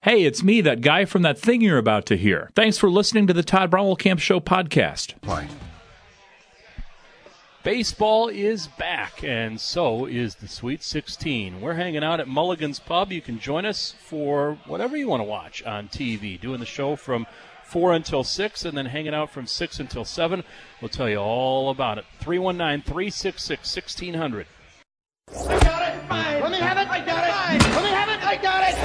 Hey, it's me, that guy from that thing you're about to hear. Thanks for listening to the Todd Bromwell Show podcast. Why? Baseball is back, and so is the Sweet 16. We're hanging out at Mulligan's Pub. You can join us for whatever you want to watch on TV. Doing the show from 4 until 6, and then hanging out from 6 until 7. We'll tell you all about it. 319-366-1600. I got it! Fine. Let me have it! I got it! Fine. Let me have it! I got it!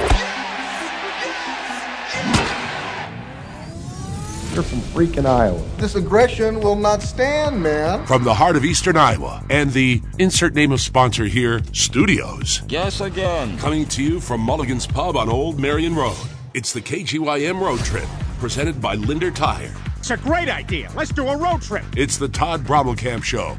You're from freaking Iowa. This aggression will not stand, man. From the heart of eastern Iowa and the insert name of sponsor here, Studios. Guess again. Coming to you from Mulligan's Pub on Old Marion Road. It's the KGYM Road Trip, presented by Linder Tire. It's a great idea. Let's do a road trip. It's the Todd Bromwell Show.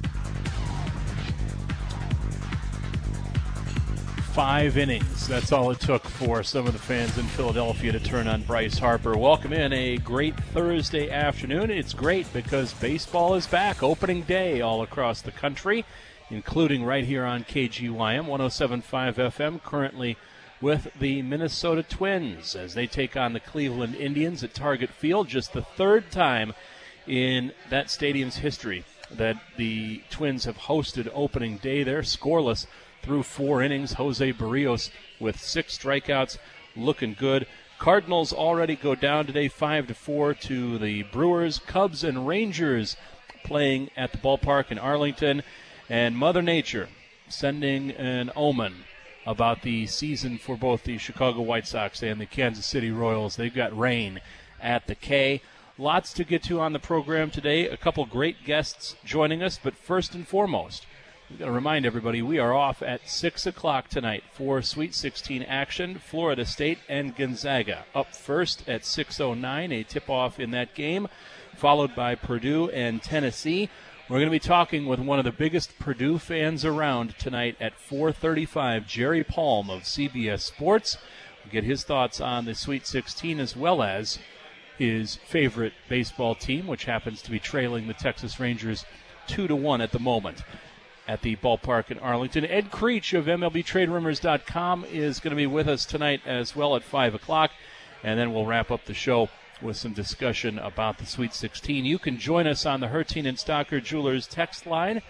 5 innings. That's all it took for some of the fans in Philadelphia to turn on Bryce Harper. Welcome in a great Thursday afternoon. It's great because baseball is back. Opening day all across the country, including right here on KGYM 107.5 FM, currently with the Minnesota Twins as they take on the Cleveland Indians at Target Field. Just the third time in that stadium's history that the Twins have hosted opening day there, scoreless through 4 innings. Jose Barrios with 6 strikeouts, looking good. Cardinals already go down today 5-4 to the Brewers. Cubs and Rangers playing at the ballpark in Arlington. And Mother Nature sending an omen about the season for both the Chicago White Sox and the Kansas City Royals. They've got rain at the K. Lots to get to on the program today. A couple great guests joining us, but first and foremost, we've got to remind everybody we are off at 6 o'clock tonight for Sweet 16 action. Florida State and Gonzaga up first at 6:09, a tip-off in that game, followed by Purdue and Tennessee. We're going to be talking with one of the biggest Purdue fans around tonight at 4:35, Jerry Palm of CBS Sports. We'll get his thoughts on the Sweet 16 as well as his favorite baseball team, which happens to be trailing the Texas Rangers 2-1 at the moment at the ballpark in Arlington. Ed Creech of MLBTradeRumors.com is going to be with us tonight as well at 5 o'clock, and then we'll wrap up the show with some discussion about the Sweet 16. You can join us on the Hertine and Stocker Jewelers text line,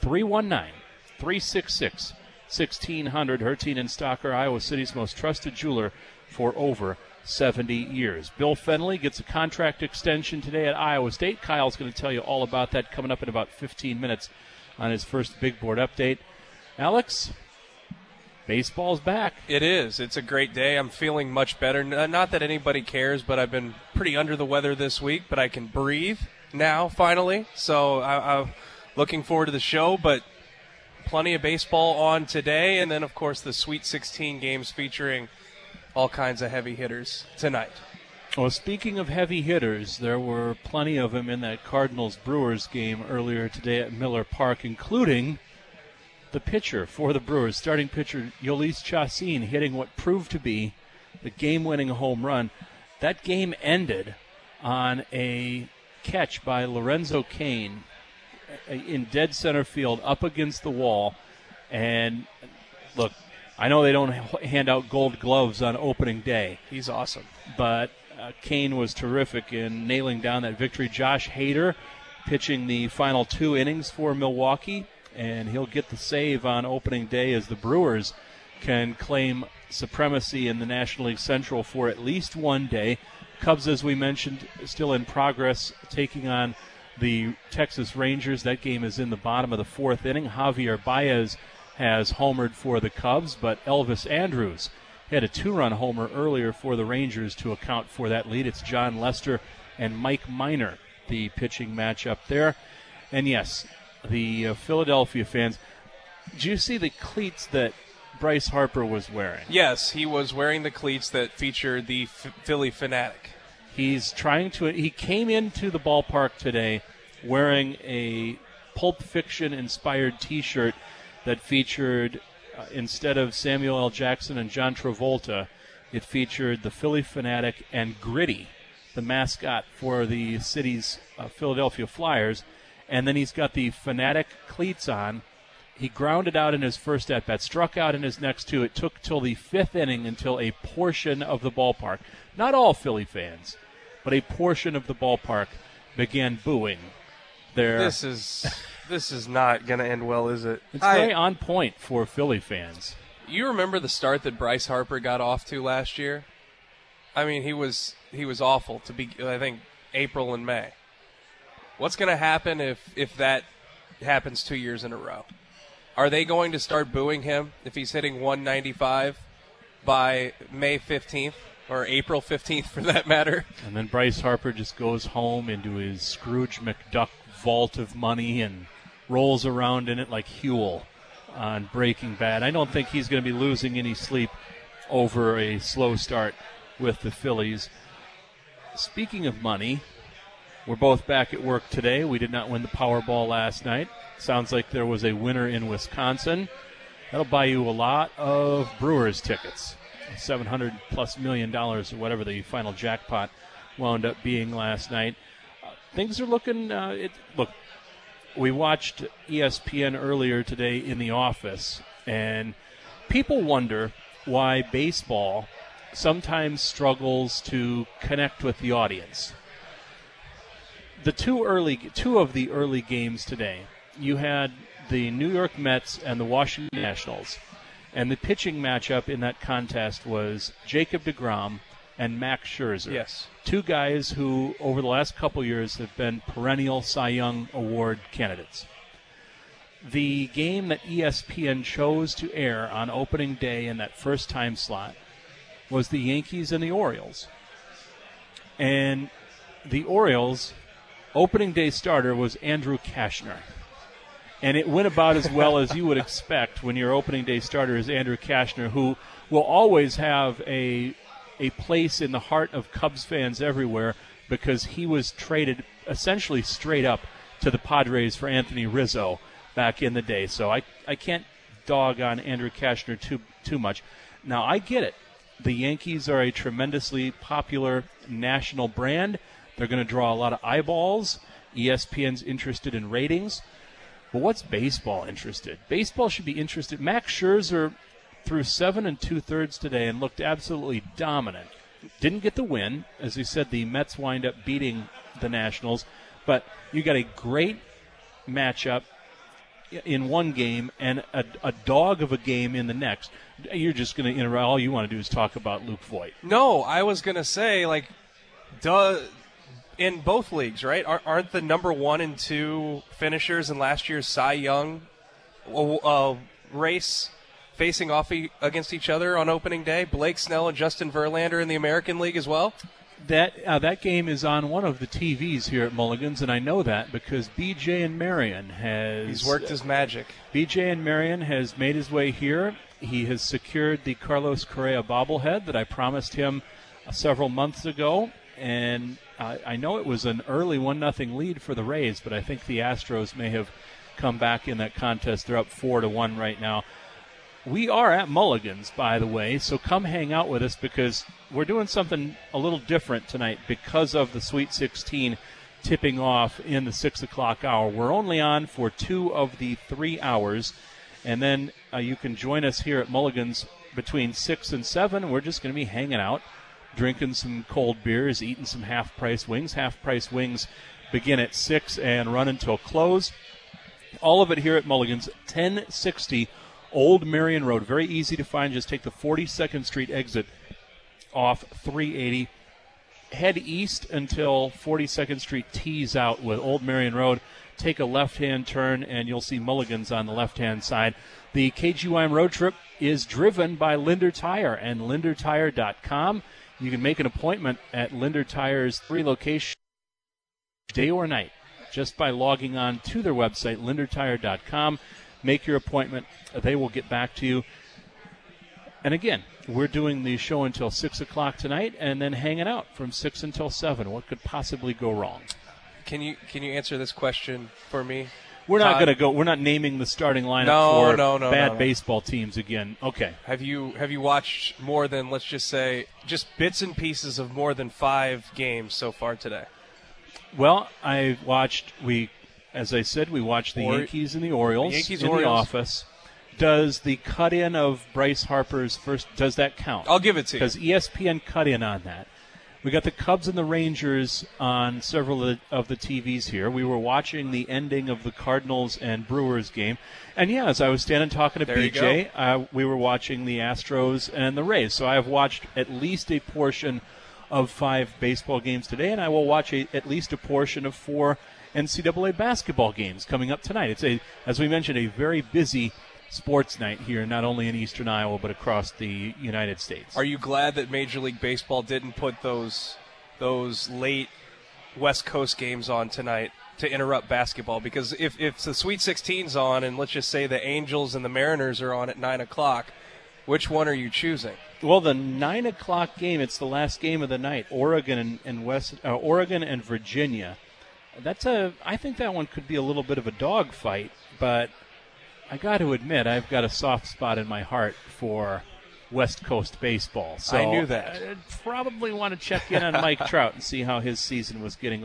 319-366-1600. Hertine and Stocker, Iowa City's most trusted jeweler for over 70 years. Bill Fennelly gets a contract extension today at Iowa State. Kyle's going to tell you all about that coming up in about 15 minutes on his first Big Board update. Alex, baseball's back. It is. It's a great day. I'm feeling much better. Not that anybody cares, but I've been pretty under the weather this week, but I can breathe now, finally. So I'm looking forward to the show, but plenty of baseball on today. And then, of course, the Sweet 16 games featuring all kinds of heavy hitters tonight. Well, speaking of heavy hitters, there were plenty of them in that Cardinals-Brewers game earlier today at Miller Park, including the pitcher for the Brewers, starting pitcher Jhoulys Chacín, hitting what proved to be the game-winning home run. That game ended on a catch by Lorenzo Cain in dead center field up against the wall. And, look, I know they don't hand out gold gloves on opening day. He's awesome. But Cain was terrific in nailing down that victory. Josh Hader pitching the final 2 innings for Milwaukee, and he'll get the save on opening day as the Brewers can claim supremacy in the National League Central for at least one day. Cubs, as we mentioned, still in progress, taking on the Texas Rangers. That game is in the bottom of the 4th inning. Javier Baez has homered for the Cubs, but Elvis Andrus had a 2-run homer earlier for the Rangers to account for that lead. It's John Lester and Mike Minor, the pitching matchup there. And yes, the Philadelphia fans, did you see the cleats that Bryce Harper was wearing? Yes, he was wearing the cleats that featured the Phillie Phanatic. He came into the ballpark today wearing a Pulp Fiction-inspired T-shirt that featured, instead of Samuel L. Jackson and John Travolta, it featured the Phillie Phanatic and Gritty, the mascot for the city's Philadelphia Flyers. And then he's got the Phanatic cleats on, He grounded out in his first at-bat, struck out in his next two. It took till the fifth inning until a portion of the ballpark, not all Philly fans, but a portion of the ballpark began booing. This is not going to end well, is it? It's very on point for Philly fans. You remember the start that Bryce Harper got off to last year? I mean, he was awful to be, I think, April and May. What's going to happen if that happens 2 years in a row? Are they going to start booing him if he's hitting 195 by May 15th or April 15th for that matter? And then Bryce Harper just goes home into his Scrooge McDuck vault of money and rolls around in it like Huel on Breaking Bad. I don't think he's going to be losing any sleep over a slow start with the Phillies. Speaking of money, we're both back at work today. We did not win the Powerball last night. Sounds like there was a winner in Wisconsin. That'll buy you a lot of Brewers tickets. $700+ million or whatever the final jackpot wound up being last night. Things are looking look, we watched ESPN earlier today in the office, and people wonder why baseball sometimes struggles to connect with the audience. The two of the early games today, you had the New York Mets and the Washington Nationals, and the pitching matchup in that contest was Jacob deGrom and Max Scherzer. Yes. Two guys who, over the last couple years, have been perennial Cy Young Award candidates. The game that ESPN chose to air on opening day in that first time slot was the Yankees and the Orioles. And the Orioles' opening day starter was Andrew Cashner. And it went about as well as you would expect when your opening day starter is Andrew Cashner, who will always have a place in the heart of Cubs fans everywhere because he was traded essentially straight up to the Padres for Anthony Rizzo back in the day. So I can't dog on Andrew Cashner too much. Now, I get it. The Yankees are a tremendously popular national brand. They're going to draw a lot of eyeballs. ESPN's interested in ratings. But what's baseball interested? Baseball should be interested. Max Scherzer threw 7 2/3 today and looked absolutely dominant. Didn't get the win. As we said, the Mets wind up beating the Nationals. But you got a great matchup in one game and a dog of a game in the next. You're just going to interrupt. All you want to do is talk about Luke Voit. No, I was going to say, in both leagues, right? Aren't the number 1 and 2 finishers in last year's Cy Young race facing off against each other on opening day? Blake Snell and Justin Verlander in the American League as well? That game is on one of the TVs here at Mulligan's, and I know that because BJ and Marion He's worked his magic. BJ and Marion has made his way here. He has secured the Carlos Correa bobblehead that I promised him several months ago, and I know it was an early 1-0 lead for the Rays, but I think the Astros may have come back in that contest. They're up 4-1 right now. We are at Mulligan's, by the way, so come hang out with us because we're doing something a little different tonight because of the Sweet 16 tipping off in the 6 o'clock hour. We're only on for 2 of the 3 hours, and then you can join us here at Mulligan's between 6 and 7. We're just going to be hanging out, drinking some cold beers, eating some half-price wings. Half-price wings begin at 6 and run until close. All of it here at Mulligan's, 1060 Old Marion Road. Very easy to find. Just take the 42nd Street exit off 380. Head east until 42nd Street tees out with Old Marion Road. Take a left-hand turn, and you'll see Mulligan's on the left-hand side. The KGYM road trip is driven by Linder Tire and LinderTire.com. You can make an appointment at Linder Tire's 3 locations, day or night, just by logging on to their website, LinderTire.com. Make your appointment. They will get back to you. And again, we're doing the show until 6 o'clock tonight and then hanging out from 6 until 7. What could possibly go wrong? Can you answer this question for me? We're not going to go. We're not naming the starting lineup for bad baseball teams again. Okay. Have you watched more than, let's just say, just bits and pieces of more than 5 games so far today? Well, I watched. We as I said, we watch the Yankees and the Orioles the the office. Does the cut-in of Bryce Harper's first, does that count? I'll give it to you. Because ESPN cut in on that. We got the Cubs and the Rangers on several of the TVs here. We were watching the ending of the Cardinals and Brewers game. And, yeah, as I was standing talking to BJ, we were watching the Astros and the Rays. So I have watched at least a portion of 5 baseball games today, and I will watch at least a portion of 4 NCAA basketball games coming up tonight. It's, as we mentioned, a very busy sports night here, not only in eastern Iowa, but across the United States. Are you glad that Major League Baseball didn't put those late West Coast games on tonight to interrupt basketball? Because if the Sweet 16's on, and let's just say the Angels and the Mariners are on at 9 o'clock, which one are you choosing? Well, the 9 o'clock game, it's the last game of the night, Oregon and Virginia. I think that one could be a little bit of a dogfight, but I got to admit, I've got a soft spot in my heart for West Coast baseball. So I knew that. I'd probably want to check in on Mike Trout and see how his season was getting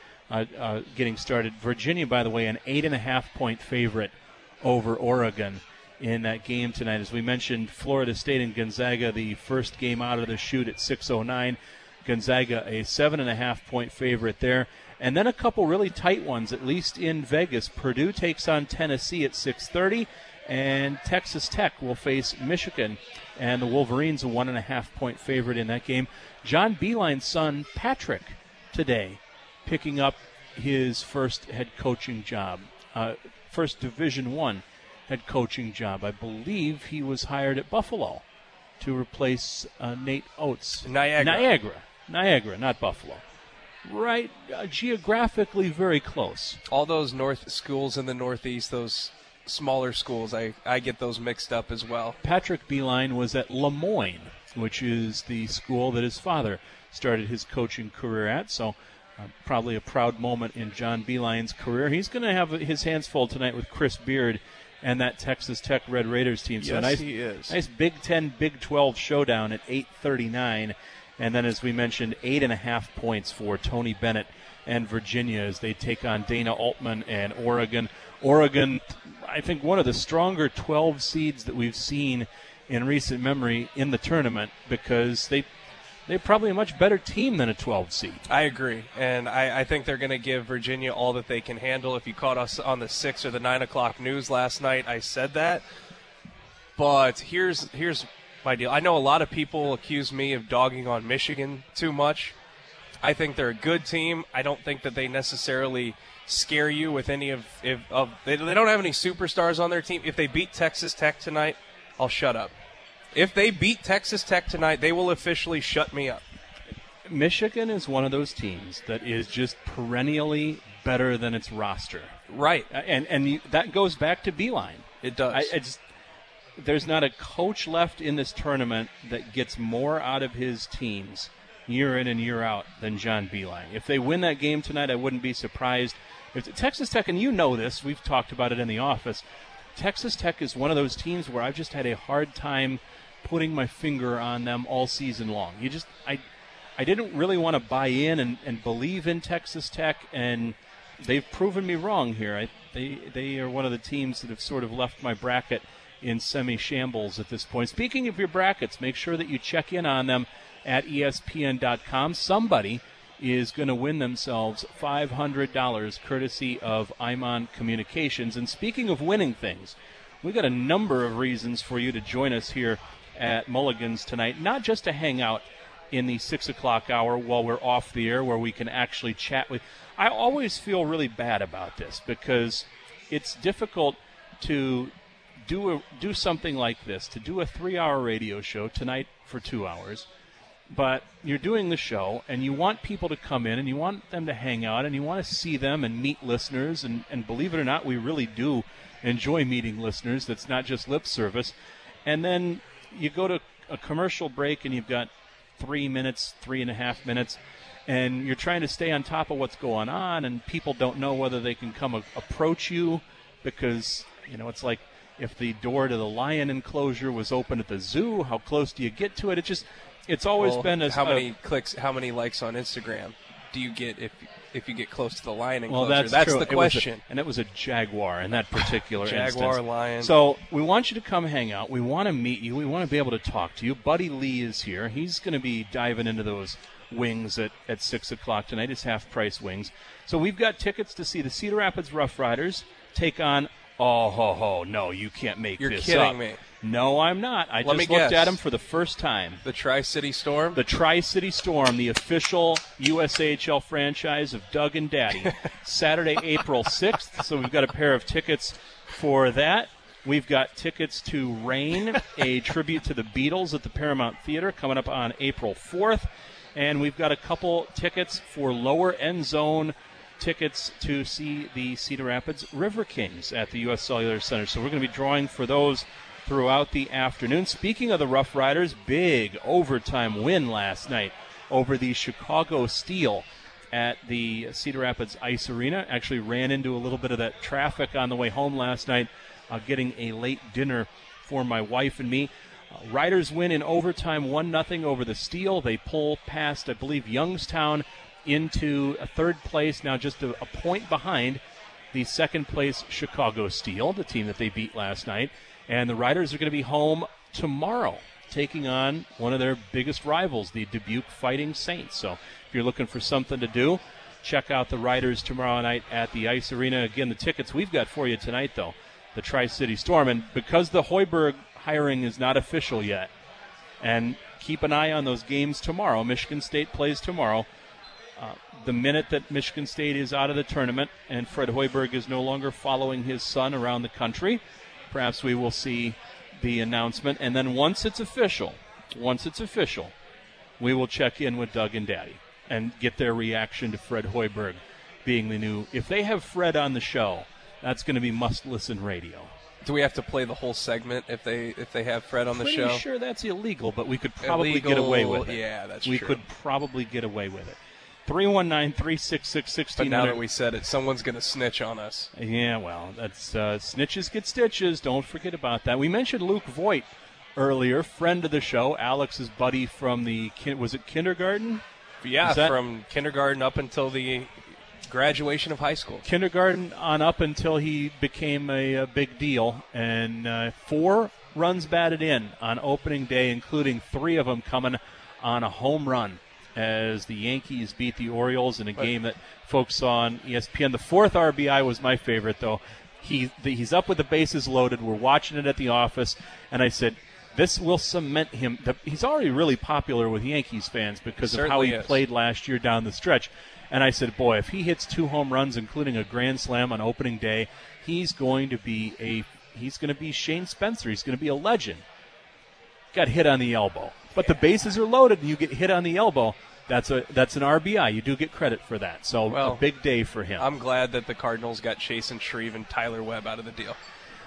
started. Virginia, by the way, an 8.5-point favorite over Oregon in that game tonight. As we mentioned, Florida State and Gonzaga, the first game out of the chute at 6:09. Gonzaga, a 7.5-point favorite there. And then a couple really tight ones, at least in Vegas. Purdue takes on Tennessee at 6:30, and Texas Tech will face Michigan. And the Wolverines, a 1.5-point favorite in that game. John Beilein's son, Patrick, today, picking up his first head coaching job, first Division I head coaching job. I believe he was hired at Buffalo to replace Nate Oates. Niagara, not Buffalo. Right, geographically very close. All those north schools in the Northeast, those smaller schools, I get those mixed up as well. Patrick Beilein was at Lemoyne, which is the school that his father started his coaching career at, so probably a proud moment in John Beilein's career. He's going to have his hands full tonight with Chris Beard and that Texas Tech Red Raiders team. So he is. Nice Big Ten, Big 12 showdown at 8:39. And then, as we mentioned, 8.5 points for Tony Bennett and Virginia as they take on Dana Altman and Oregon. Oregon, I think, one of the stronger 12 seeds that we've seen in recent memory in the tournament, because they're probably a much better team than a 12 seed. I agree, and I think they're going to give Virginia all that they can handle. If you caught us on the 6 or the 9 o'clock news last night, I said that. But here's my deal. I know a lot of people accuse me of dogging on Michigan too much. I think they're a good team. I don't think that they necessarily scare you with any of they don't have any superstars on their team. If they beat Texas Tech tonight, I'll shut up. If they beat Texas Tech tonight, they will officially shut me up. Michigan is one of those teams that is just perennially better than its roster. Right. And that goes back to Beilein. It does. There's not a coach left in this tournament that gets more out of his teams year in and year out than John Beilein. If they win that game tonight, I wouldn't be surprised. If Texas Tech, and you know this, we've talked about it in the office, Texas Tech is one of those teams where I've just had a hard time putting my finger on them all season long. I didn't really want to buy in and believe in Texas Tech, and they've proven me wrong here. They are one of the teams that have sort of left my bracket in semi-shambles at this point. Speaking of your brackets, make sure that you check in on them at ESPN.com. Somebody is going to win themselves $500 courtesy of Imon Communications. And speaking of winning things, we got a number of reasons for you to join us here at Mulligan's tonight, not just to hang out in the 6 o'clock hour while we're off the air where we can actually chat with. I always feel really bad about this because it's difficult to do something like this, to do a 3-hour radio show tonight for 2 hours, but you're doing the show and you want people to come in and you want them to hang out and you want to see them and meet listeners, and believe it or not, we really do enjoy meeting listeners. That's not just lip service. And then you go to a commercial break and you've got 3 minutes, 3.5 minutes, and you're trying to stay on top of what's going on, and people don't know whether they can come approach you because, it's like if the door to the lion enclosure was open at the zoo, how close do you get to it? It's always been how many clicks, how many likes on Instagram do you get if if you get close to the line and well, closer. that's true. The question. It was a Jaguar in that particular instance. Jaguar, Lion. So we want you to come hang out. We want to meet you. We want to be able to talk to you. Buddy Lee is here. He's going to be diving into those wings at 6 o'clock tonight. It's half-price wings. So we've got tickets to see the Cedar Rapids Rough Riders take on, no, you can't make You're this up. You're kidding me. No, I'm not. I Let just me looked guess. at them for the first time. The Tri-City Storm? The Tri-City Storm, the official USAHL franchise of Doug and Daddy. Saturday, April 6th. So we've got a pair of tickets for that. We've got tickets to Rain, a tribute to the Beatles at the Paramount Theater, coming up on April 4th. And we've got a couple tickets for Lower End Zone tickets to see the Cedar Rapids River Kings at the U.S. Cellular Center. So we're going to be drawing for those throughout the afternoon. Speaking of the Rough Riders, big overtime win last night over the Chicago Steel at the Cedar Rapids Ice Arena. Actually ran into a little bit of that traffic on the way home last night, getting a late dinner for my wife and me. Riders win in overtime 1-0 over the Steel. They pull past, I believe, Youngstown into a third place, now just a point behind the second place Chicago Steel, the team that they beat last night. And the Riders are going to be home tomorrow, taking on one of their biggest rivals, the Dubuque Fighting Saints. So if you're looking for something to do, check out the Riders tomorrow night at the Ice Arena. Again, the tickets we've got for you tonight, though, the Tri-City Storm. And because the Hoiberg hiring is not official yet, and keep an eye on those games tomorrow. Michigan State plays tomorrow. The minute that Michigan State is out of the tournament and Fred Hoiberg is no longer following his son around the country, perhaps we will see the announcement. And then once it's official, we will check in with Doug and Daddy and get their reaction to Fred Hoiberg being the new. If they have Fred on the show, that's going to be must-listen radio. Do we have to play the whole segment if they have Fred on the show? Pretty sure that's illegal, but we could probably get away with it. Yeah, that's we true. We could probably get away with it. 319-366-1600. But now that we said it, someone's going to snitch on us. Yeah, well, that's snitches get stitches. Don't forget about that. We mentioned Luke Voigt earlier, friend of the show, Alex's buddy from was it kindergarten? Yeah, from kindergarten up until the graduation of high school. Kindergarten on up until he became a big deal. And 4 runs batted in on opening day, including 3 of them coming on a home run, as the Yankees beat the Orioles in a game that folks saw on ESPN. The 4th RBI was my favorite, though. He's up with the bases loaded. We're watching it at the office, and I said, this will cement him. He's already really popular with Yankees fans because of how he played last year down the stretch. And I said, boy, if he hits 2 home runs, including a grand slam on opening day, he's going to be Shane Spencer. He's going to be a legend. Got hit on the elbow. But the bases are loaded and you get hit on the elbow. That's an RBI. You do get credit for that. So a big day for him. I'm glad that the Cardinals got Chasen Shreve and Tyler Webb out of the deal.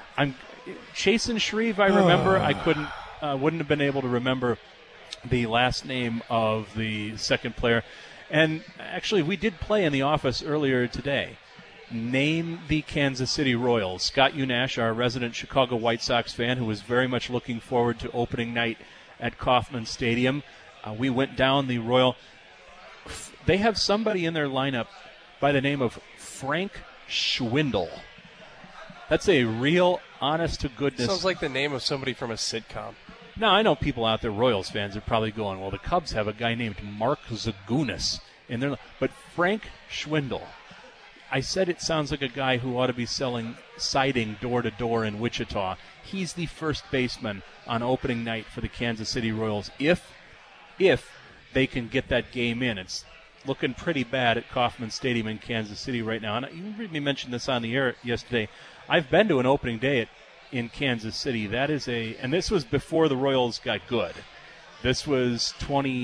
Chasen Shreve, I remember. I wouldn't have been able to remember the last name of the second player. And actually, we did play in the office earlier today. Name the Kansas City Royals. Scott Unash, our resident Chicago White Sox fan, who was very much looking forward to opening night at Kauffman Stadium. We went down the Royal. They have somebody in their lineup by the name of Frank Schwindel. That's a real, honest-to-goodness. Sounds like the name of somebody from a sitcom. Now, I know people out there, Royals fans, are probably going, well, the Cubs have a guy named Mark Zagunis in their. But Frank Schwindel, I said it sounds like a guy who ought to be selling siding door-to-door in Wichita. He's the first baseman on opening night for the Kansas City Royals. If they can get that game in, it's looking pretty bad at Kauffman Stadium in Kansas City right now. And you heard me mention this on the air yesterday. I've been to an opening day in Kansas City. And this was before the Royals got good. This was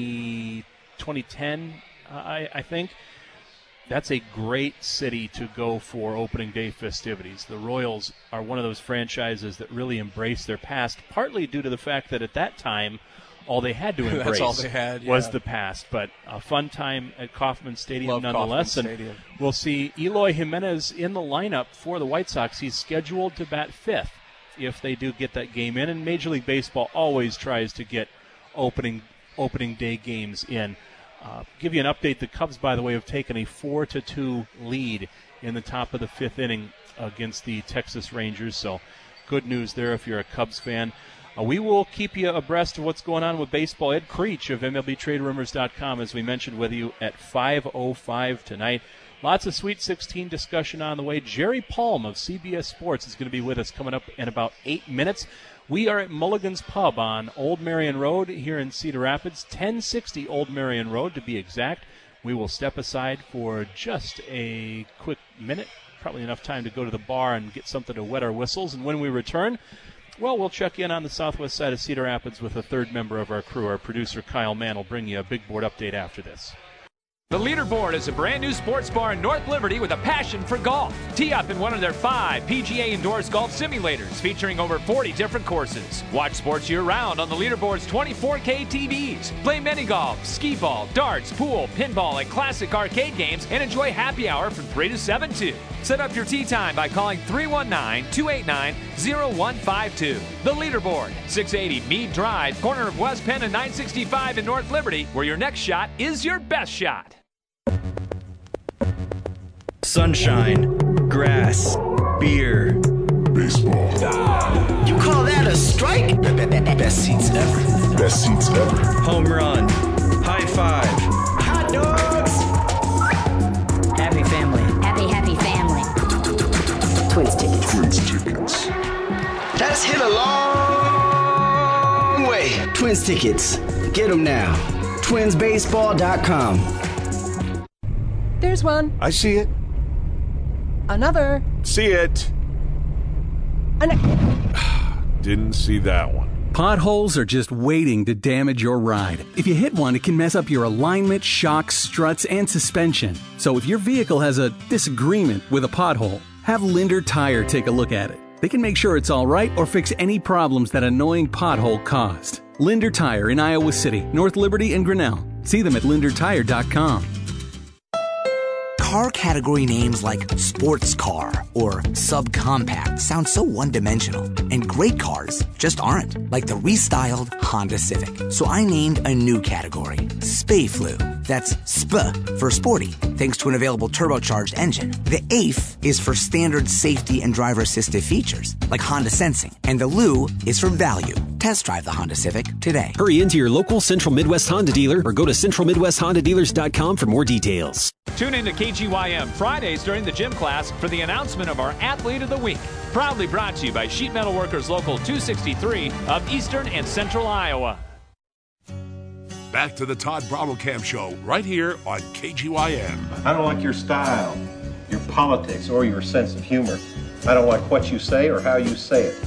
2010, I think. That's a great city to go for opening day festivities. The Royals are one of those franchises that really embrace their past, partly due to the fact that at that time, all they had to embrace That's all they had, was the past. But a fun time at Kauffman Stadium Love nonetheless. Kauffman Stadium. And we'll see Eloy Jimenez in the lineup for the White Sox. He's scheduled to bat 5th if they do get that game in. And Major League Baseball always tries to get opening day games in. Give you an update. The Cubs, by the way, have taken a 4-2 lead in the top of the 5th inning against the Texas Rangers. So good news there if you're a Cubs fan. We will keep you abreast of what's going on with baseball. Ed Creech of MLBTradeRumors.com, as we mentioned, with you at 5:05 tonight. Lots of Sweet 16 discussion on the way. Jerry Palm of CBS Sports is going to be with us coming up in about 8 minutes. We are at Mulligan's Pub on Old Marion Road here in Cedar Rapids, 1060 Old Marion Road to be exact. We will step aside for just a quick minute, probably enough time to go to the bar and get something to wet our whistles. And when we return, well, we'll check in on the southwest side of Cedar Rapids with a third member of our crew. Our producer, Kyle Mann, will bring you a big board update after this. The Leaderboard is a brand new sports bar in North Liberty with a passion for golf. Tee up in one of their 5 PGA-endorsed golf simulators featuring over 40 different courses. Watch sports year-round on the Leaderboard's 24K TVs. Play mini-golf, skee-ball, darts, pool, pinball, and classic arcade games, and enjoy happy hour from 3 to 7, too. Set up your tee time by calling 319-289-0152. The Leaderboard, 680 Meade Drive, corner of West Penn and 965 in North Liberty, where your next shot is your best shot. Sunshine, grass, beer, baseball. You call that a strike? Best seats ever. Best seats ever. Home run, high five. Hot dogs. Happy family. Happy family. Twins tickets. That's hit a long way. Twins tickets. Get them now. TwinsBaseball.com. There's one. I see it. Another. See it. Didn't see that one. Potholes are just waiting to damage your ride. If you hit one, it can mess up your alignment, shocks, struts, and suspension. So if your vehicle has a disagreement with a pothole, have Linder Tire take a look at it. They can make sure it's all right or fix any problems that annoying pothole caused. Linder Tire in Iowa City, North Liberty, and Grinnell. See them at lindertire.com. Car category names like sports car or subcompact sound so one-dimensional, and great cars just aren't, like the restyled Honda Civic. So I named a new category, Spayflu. That's SPA for sporty, thanks to an available turbocharged engine. The AIF is for standard safety and driver assistive features, like Honda Sensing. And the LU is for value. Test drive the Honda Civic today. Hurry into your local Central Midwest Honda dealer or go to centralmidwesthondadealers.com for more details. Tune in to KGYM Fridays during the gym class for the announcement of our Athlete of the Week. Proudly brought to you by Sheet Metal Workers Local 263 of Eastern and Central Iowa. Back to the Todd Brommelkamp Show right here on KGYM. I don't like your style, your politics, or your sense of humor. I don't like what you say or how you say it.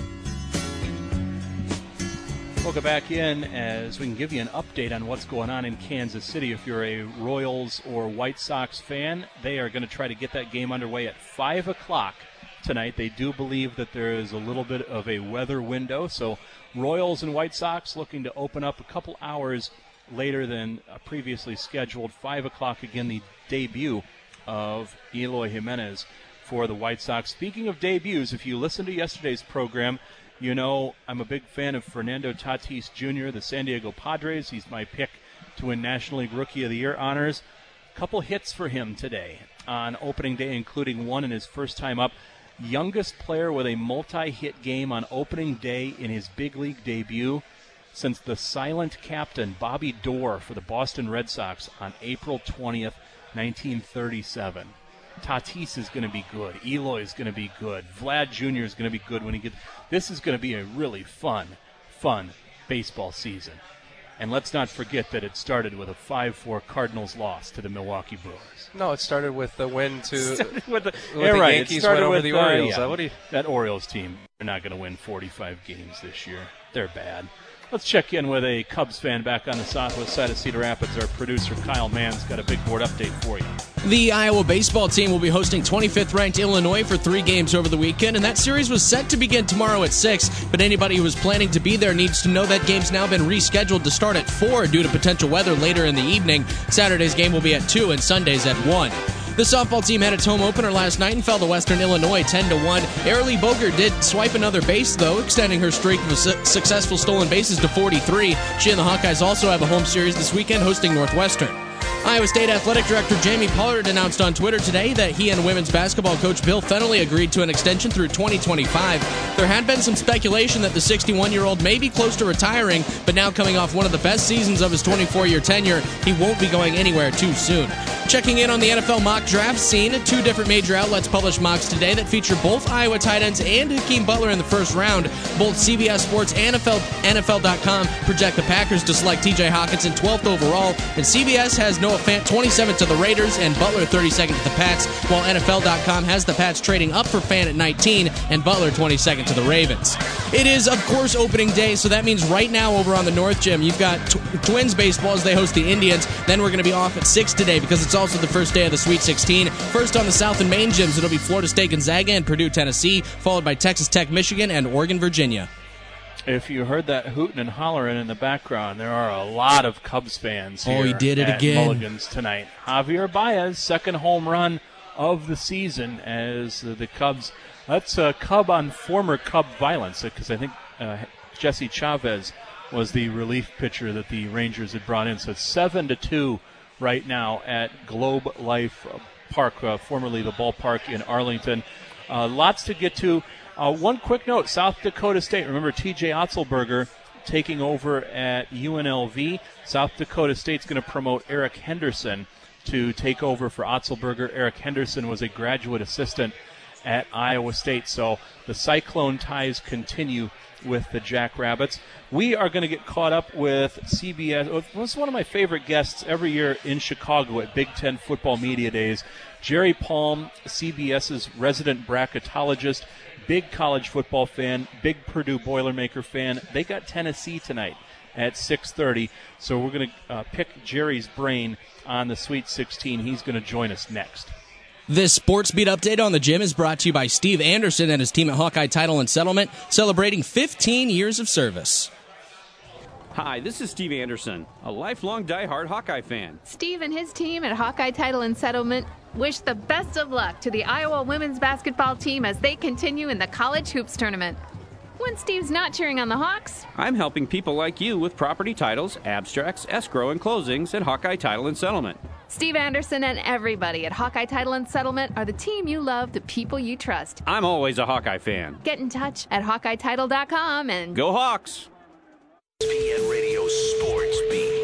Welcome back in as we can give you an update on what's going on in Kansas City. If you're a Royals or White Sox fan, they are going to try to get that game underway at 5 o'clock tonight. They do believe that there is a little bit of a weather window, so Royals and White Sox looking to open up a couple hours later than previously scheduled. 5 o'clock, again, the debut of Eloy Jimenez for the White Sox. Speaking of debuts, if you listen to yesterday's program, you know I'm a big fan of Fernando Tatis Jr., the San Diego Padres. He's my pick to win National League Rookie of the Year honors. A couple hits for him today on opening day, including one in his first time up. Youngest player with a multi-hit game on opening day in his big league debut since the silent captain Bobby Doerr for the Boston Red Sox on April 20th, 1937. Tatis is going to be good. Eloy is going to be good. Vlad Jr. is going to be good when he gets. This is going to be a really fun baseball season. And let's not forget that it started with a 5-4 Cardinals loss to the Milwaukee Brewers. No, it started with the win to the Yankees went over the Orioles. That Orioles team, they're not going to win 45 games this year. They're bad. Let's check in with a Cubs fan back on the southwest side of Cedar Rapids. Our producer, Kyle Mann's got a big board update for you. The Iowa baseball team will be hosting 25th-ranked Illinois for 3 games over the weekend, and that series was set to begin tomorrow at 6, but anybody who was planning to be there needs to know that game's now been rescheduled to start at 4 due to potential weather later in the evening. Saturday's game will be at 2 and Sunday's at 1. The softball team had its home opener last night and fell to Western Illinois 10-1. Airlie Boger did swipe another base, though, extending her streak of successful stolen bases to 43. She and the Hawkeyes also have a home series this weekend hosting Northwestern. Iowa State Athletic Director Jamie Pollard announced on Twitter today that he and women's basketball coach Bill Fennelly agreed to an extension through 2025. There had been some speculation that the 61-year-old may be close to retiring, but now coming off one of the best seasons of his 24-year tenure, he won't be going anywhere too soon. Checking in on the NFL mock draft scene, 2 different major outlets published mocks today that feature both Iowa tight ends and Hakeem Butler in the first round. Both CBS Sports and NFL.com project the Packers to select TJ Hockenson 12th overall, and CBS has Noah Fant 27th to the Raiders and Butler 32nd to the Pats, while NFL.com has the Pats trading up for Fant at 19 and Butler 22nd to the Ravens. It is, of course, opening day, so that means right now over on the North Gym, you've got Twins baseball as they host the Indians. Then we're going to be off at 6 today because it's also the first day of the Sweet 16. First on the South and Main gyms, it'll be Florida State Gonzaga and Purdue Tennessee, followed by Texas Tech Michigan and Oregon Virginia. If you heard that hooting and hollering in the background, there are a lot of Cubs fans here he did it at again. Mulligan's tonight. Javier Baez, second home run of the season as the Cubs. That's a Cub on former Cub violence, because I think Jesse Chavez was the relief pitcher that the Rangers had brought in. So it's 7-2 right now at Globe Life Park, formerly the ballpark in Arlington. Lots to get to. One quick note, South Dakota State. Remember TJ Otzelberger taking over at UNLV. South Dakota State's going to promote Eric Henderson to take over for Otzelberger. Eric Henderson was a graduate assistant at Iowa State. So the Cyclone ties continue with the Jackrabbits. We are going to get caught up with CBS. It's one of my favorite guests every year in Chicago at Big Ten Football Media Days. Jerry Palm, CBS's resident bracketologist, big college football fan, big Purdue Boilermaker fan. They got Tennessee tonight at 6:30, so we're going to pick Jerry's brain on the Sweet 16. He's going to join us next. This Sports Beat update on the gym is brought to you by Steve Anderson and his team at Hawkeye Title and Settlement, celebrating 15 years of service. Hi, this is Steve Anderson, a lifelong diehard Hawkeye fan. Steve and his team at Hawkeye Title and Settlement wish the best of luck to the Iowa women's basketball team as they continue in the College Hoops Tournament. When Steve's not cheering on the Hawks, I'm helping people like you with property titles, abstracts, escrow, and closings at Hawkeye Title and Settlement. Steve Anderson and everybody at Hawkeye Title and Settlement are the team you love, the people you trust. I'm always a Hawkeye fan. Get in touch at HawkeyeTitle.com and go Hawks! ESPN Radio Sports Beat.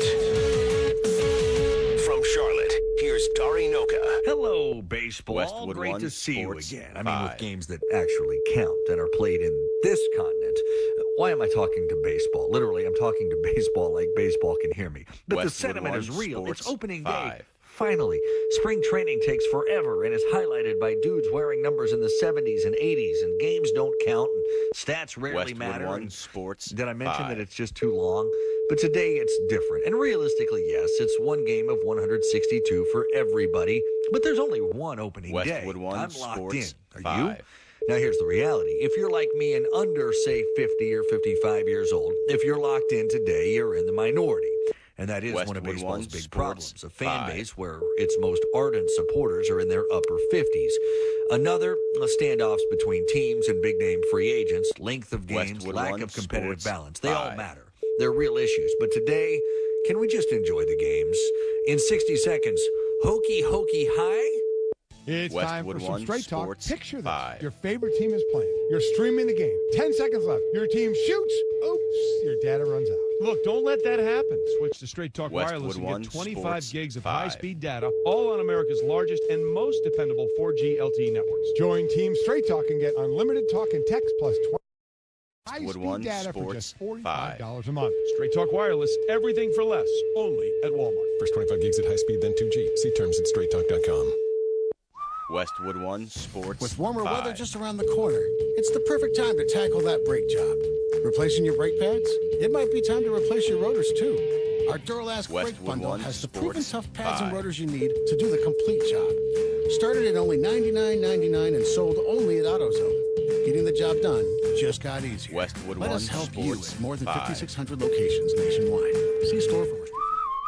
From Charlotte, here's Dari Noka. Hello, baseball. Westwood Great One to see Sports you again. I 5. mean, with games that actually count and are played in this continent. Why am I talking to baseball? Literally, I'm talking to baseball like baseball can hear me. But Westwood the sentiment One is real. Sports It's opening 5. day. Finally, spring training takes forever and is highlighted by dudes wearing numbers in the 70s and 80s, and games don't count, and stats rarely Westwood matter. One Sports Did I mention 5. that it's just too long? But today it's different. And realistically, yes, it's one game of 162 for everybody, but there's only one opening Westwood day. One I'm locked in. Sports Are 5. you? Now, here's the reality. If you're like me and under, say, 50 or 55 years old, if you're locked in today, you're in the minority. And that is Westwood one of baseball's One big Sports problems, a fan 5. base where its most ardent supporters are in their upper 50s. Another, standoffs between teams and big-name free agents, length of games, Westwood lack One of competitive Sports balance. They all 5. matter. They're real issues. But today, can we just enjoy the games? In 60 seconds, hokey high? It's time for Westwood some One straight talk. Sports Picture this. 5. Your favorite team is playing. You're streaming the game. 10 seconds left. Your team shoots. Oops, your data runs out. Look, don't let that happen. Switch to Straight Talk Westwood Wireless and One get 25 Sports gigs of 5. high-speed data, all on America's largest and most dependable 4G LTE networks. Join Team Straight Talk and get unlimited talk and text plus 20 Westwood high-speed One data for Sports just $45 5. a month. Straight Talk Wireless, everything for less, only at Walmart. First 25 gigs at high speed, then 2G. See terms at straighttalk.com. Westwood One Sports With warmer 5. weather just around the corner, it's the perfect time to tackle that brake job. Replacing your brake pads? It might be time to replace your rotors, too. Our Duralast Brake Westwood Bundle One has the Sports proven tough pads 5. and rotors you need to do the complete job. Started at only $99.99 and sold only at AutoZone. Getting the job done just got easier. Westwood Let One us help you Sports at more than 5. 5,600 locations nationwide. See store for restrictions.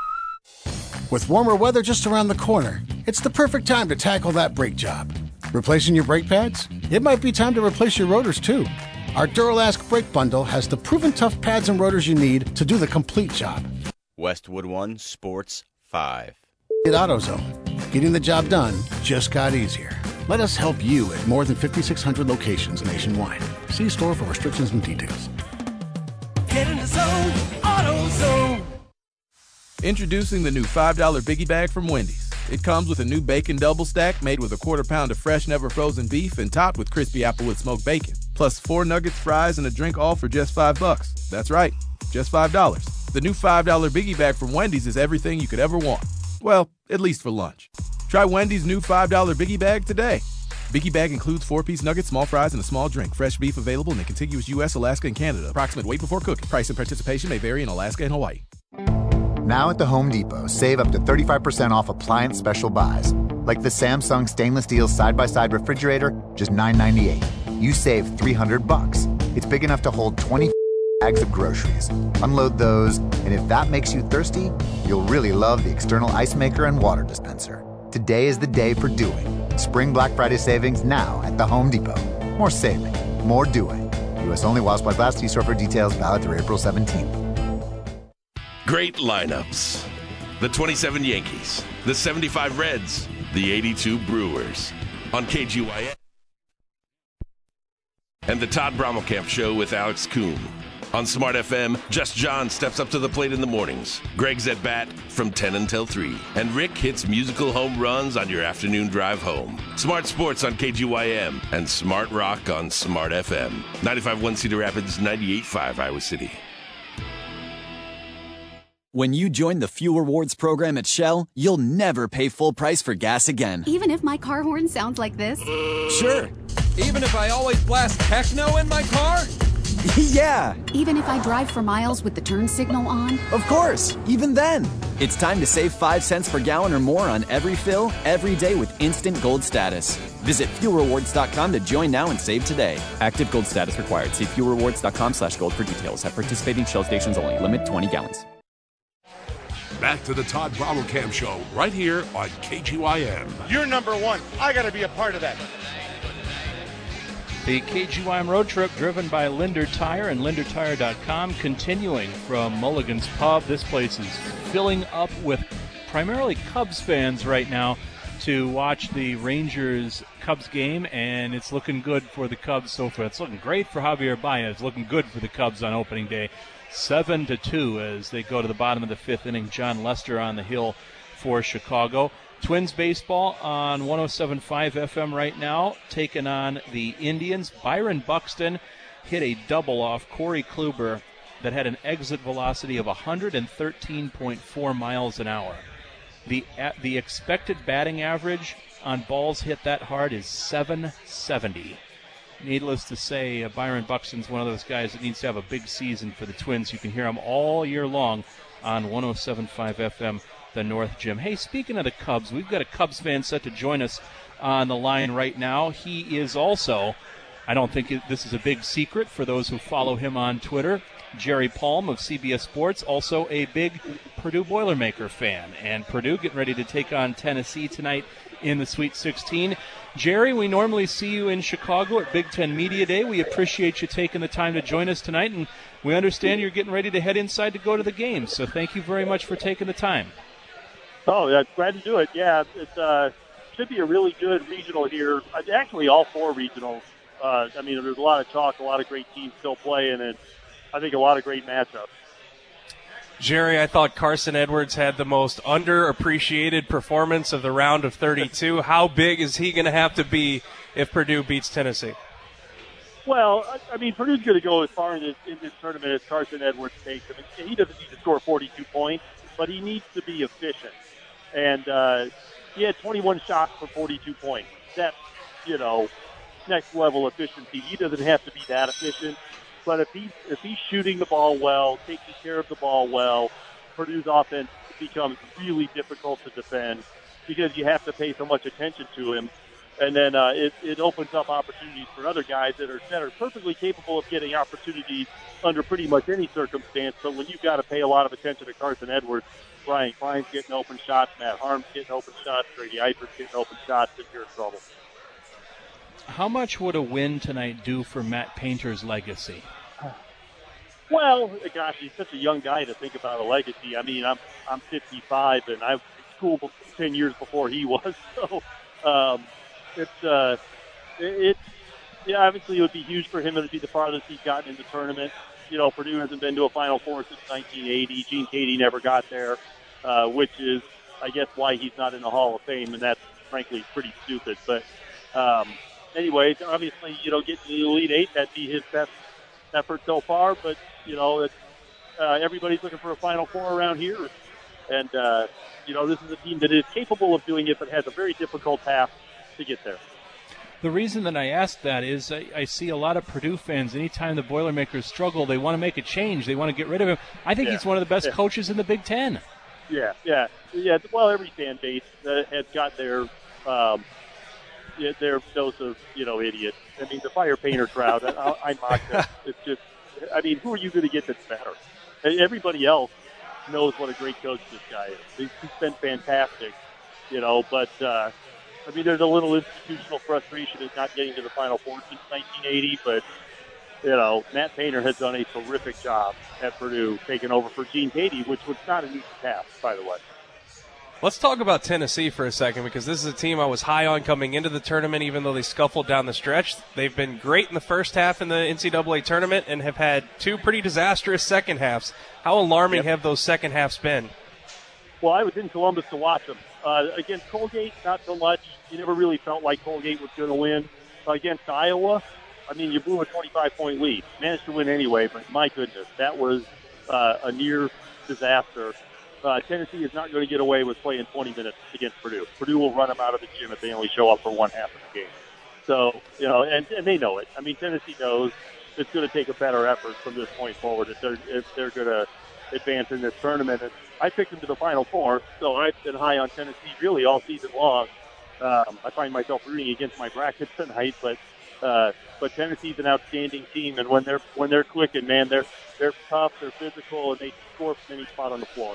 With warmer weather just around the corner, it's the perfect time to tackle that brake job. Replacing your brake pads? It might be time to replace your rotors, too. Our Duralast Brake Bundle has the proven tough pads and rotors you need to do the complete job. Westwood One Sports 5. at AutoZone. Getting the job done just got easier. Let us help you at more than 5,600 locations nationwide. See store for restrictions and details. Get in the zone, AutoZone. Introducing the new $5 Biggie Bag from Wendy's. It comes with a new bacon double stack made with a quarter-pound of fresh, never-frozen beef and topped with crispy Applewood smoked bacon. Plus 4 nuggets, fries, and a drink, all for just $5. That's right, just $5. The new $5 Biggie Bag from Wendy's is everything you could ever want. Well, at least for lunch. Try Wendy's new $5 Biggie Bag today. Biggie Bag includes 4-piece nuggets, small fries, and a small drink. Fresh beef available in the contiguous U.S., Alaska, and Canada. Approximate weight before cooking. Price and participation may vary in Alaska and Hawaii. Now at the Home Depot, save up to 35% off appliance special buys. Like the Samsung stainless steel side-by-side refrigerator, just $998. You save $300. It's big enough to hold 20 bags of groceries. Unload those, and if that makes you thirsty, you'll really love the external ice maker and water dispenser. Today is the day for doing. Spring Black Friday savings now at the Home Depot. More saving, more doing. U.S. only while supplies last. See store for details. Valid through April 17th. Great lineups. The 27 Yankees, the 75 Reds, the 82 Brewers. On KGYN. And the Todd Brommelkamp Show with Alex Kuhn. On Smart FM, Just John steps up to the plate in the mornings. Greg's at bat from 10 until 3. And Rick hits musical home runs on your afternoon drive home. Smart Sports on KGYM and Smart Rock on Smart FM. 95.1 Cedar Rapids, 98.5 Iowa City. When you join the Fuel Rewards program at Shell, you'll never pay full price for gas again. Even if my car horn sounds like this? Sure. Even if I always blast techno in my car? Yeah. Even if I drive for miles with the turn signal on? Of course, even then. It's time to save 5 cents per gallon or more on every fill, every day with instant gold status. Visit fuelrewards.com to join now and save today. Active gold status required. See fuelrewards.com/gold for details. At participating Shell stations only. Limit 20 gallons. Back to the Todd Brommelkamp Show right here on KGYM. You're number one. I got to be a part of that. The KGYM road trip driven by Linder Tire and LinderTire.com, continuing from Mulligan's Pub. This place is filling up with primarily Cubs fans right now to watch the Rangers-Cubs game, and it's looking good for the Cubs so far. It's looking great for Javier Baez, looking good for the Cubs on opening day. 7-2 as they go to the bottom of the fifth inning. John Lester on the hill for Chicago. Twins baseball on 107.5 FM right now, taking on the Indians. Byron Buxton hit a double off Corey Kluber that had an exit velocity of 113.4 miles an hour. The expected batting average on balls hit that hard is 770. Needless to say, Byron Buxton's one of those guys that needs to have a big season for the Twins. You can hear him all year long on 107.5 FM, the North Gym. Hey, speaking of the Cubs, we've got a Cubs fan set to join us on the line right now. He is also, I don't think this is a big secret for those who follow him on Twitter, Jerry Palm of CBS Sports, also a big Purdue Boilermaker fan. And Purdue getting ready to take on Tennessee tonight in the Sweet 16. Jerry, we normally see you in Chicago at Big Ten Media Day. We appreciate you taking the time to join us tonight, and we understand you're getting ready to head inside to go to the game. So thank you very much for taking the time. Oh, glad to do it. Yeah, it should be a really good regional here. Actually, all 4 regionals. There's a lot of talk, a lot of great teams still playing, and I think a lot of great matchups. Jerry, I thought Carson Edwards had the most underappreciated performance of the round of 32. How big is he going to have to be if Purdue beats Tennessee? Well, Purdue's going to go as far in this tournament as Carson Edwards takes. He doesn't need to score 42 points, but he needs to be efficient. And he had 21 shots for 42 points. That's, next level efficiency. He doesn't have to be that efficient. But if he's shooting the ball well, taking care of the ball well, Purdue's offense becomes really difficult to defend because you have to pay so much attention to him. And then it opens up opportunities for other guys that are perfectly capable of getting opportunities under pretty much any circumstance. But when you've got to pay a lot of attention to Carson Edwards, Brian Klein's getting open shots, Matt Harm's getting open shots, Grady Eifert's getting open shots, and you're in trouble. How much would a win tonight do for Matt Painter's legacy? Well, gosh, he's such a young guy to think about a legacy. I'm 55, and I've school 10 years before he was. So yeah, obviously it would be huge for him. It would be the farthest he's gotten in the tournament. Purdue hasn't been to a Final Four since 1980. Gene Katie never got there, which is, I guess, why he's not in the Hall of Fame, and that's frankly pretty stupid. But anyway, obviously, getting to the Elite Eight, that'd be his best effort so far. But everybody's looking for a Final Four around here, and this is a team that is capable of doing it, but has a very difficult path to get there. The reason that I ask that is I see a lot of Purdue fans, anytime the Boilermakers struggle, they want to make a change. They want to get rid of him. I think he's one of the best coaches in the Big Ten. Yeah. Well, every fan base has got their dose of, idiot. I mean, the fire painter crowd, I mock them. It's just, who are you going to get that's better? Everybody else knows what a great coach this guy is. He's been fantastic, but there's a little institutional frustration at not getting to the Final Four since 1980, but, Matt Painter has done a terrific job at Purdue, taking over for Gene Katie, which was not an easy task, by the way. Let's talk about Tennessee for a second, because this is a team I was high on coming into the tournament, even though they scuffled down the stretch. They've been great in the first half in the NCAA tournament and have had two pretty disastrous second halves. How alarming have those second halves been? Well, I was in Columbus to watch them. Against Colgate, not so much. You never really felt like Colgate was going to win. Against Iowa, you blew a 25-point lead. Managed to win anyway, but my goodness, that was a near disaster. Tennessee is not going to get away with playing 20 minutes against Purdue. Purdue will run them out of the gym if they only show up for one half of the game. So, and they know it. Tennessee knows it's going to take a better effort from this point forward if they're going to advance in this tournament. And I picked them to the Final Four, so I've been high on Tennessee really all season long. I find myself rooting against my bracket tonight, but Tennessee's an outstanding team, and when they're clicking, man, they're tough, they're physical, and they score from any spot on the floor.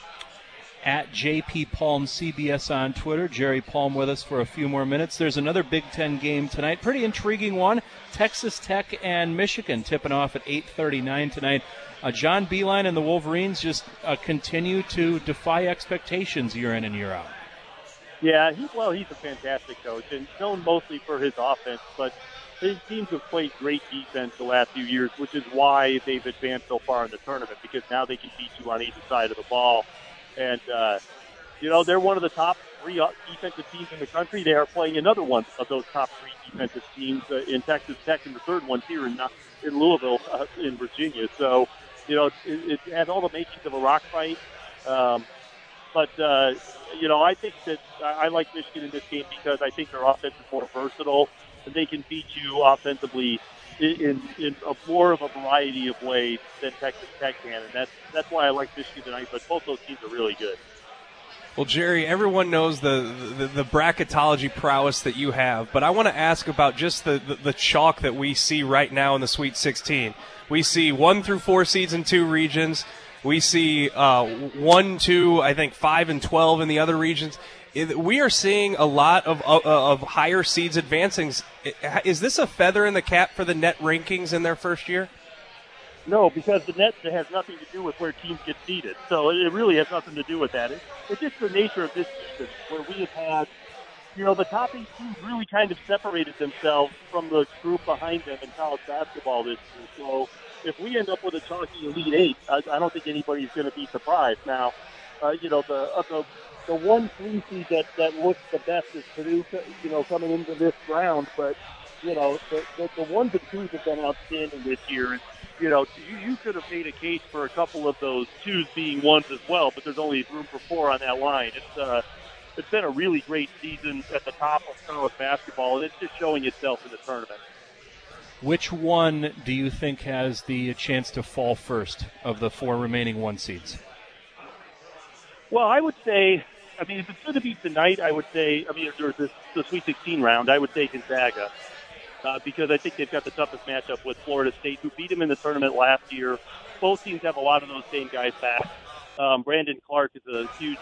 At JP Palm CBS on Twitter. Jerry Palm with us for a few more minutes. There's another Big Ten game tonight. Pretty intriguing one. Texas Tech and Michigan tipping off at 8:39 tonight. John Beilein and the Wolverines just continue to defy expectations year in and year out. Yeah, he's a fantastic coach, and known mostly for his offense, but his teams have played great defense the last few years, which is why they've advanced so far in the tournament, because now they can beat you on either side of the ball. And, they're one of the top three defensive teams in the country. They are playing another one of those top three defensive teams in Texas Tech, and the third one's here in Louisville, in Virginia. So, it has all the makings of a rock fight. But I think that I like Michigan in this game because I think their offense is more versatile, and they can beat you offensively in more of a variety of ways than Texas Tech can, and that's why I like Michigan tonight. But both those teams are really good. Well, Jerry, everyone knows the bracketology prowess that you have, but I want to ask about just the chalk that we see right now in the Sweet 16. We see 1 through 4 seeds in 2 regions. We see 1, 2, I think 5 and 12 in the other regions. We are seeing a lot of higher seeds advancing. Is this a feather in the cap for the net rankings in their first year? No, because the net has nothing to do with where teams get seeded. So it really has nothing to do with that. It's just the nature of this season where we have had, the top 8 teams really kind of separated themselves from the group behind them in college basketball this year. So if we end up with a chalky Elite Eight, I don't think anybody's going to be surprised. Now, the 1-3 seed that looks the best is Purdue, coming into this round. But, the 1s and 2s have been outstanding this year. And, you could have made a case for a couple of those 2s being 1s as well, but there's only room for 4 on that line. It's been a really great season at the top of college basketball, and it's just showing itself in the tournament. Which one do you think has the chance to fall first of the 4 remaining 1 seeds? Well, I would say, if it's going to be tonight, I would say, there's the Sweet 16 round, I would say Gonzaga. Because I think they've got the toughest matchup with Florida State, who beat them in the tournament last year. Both teams have a lot of those same guys back. Brandon Clark is a huge,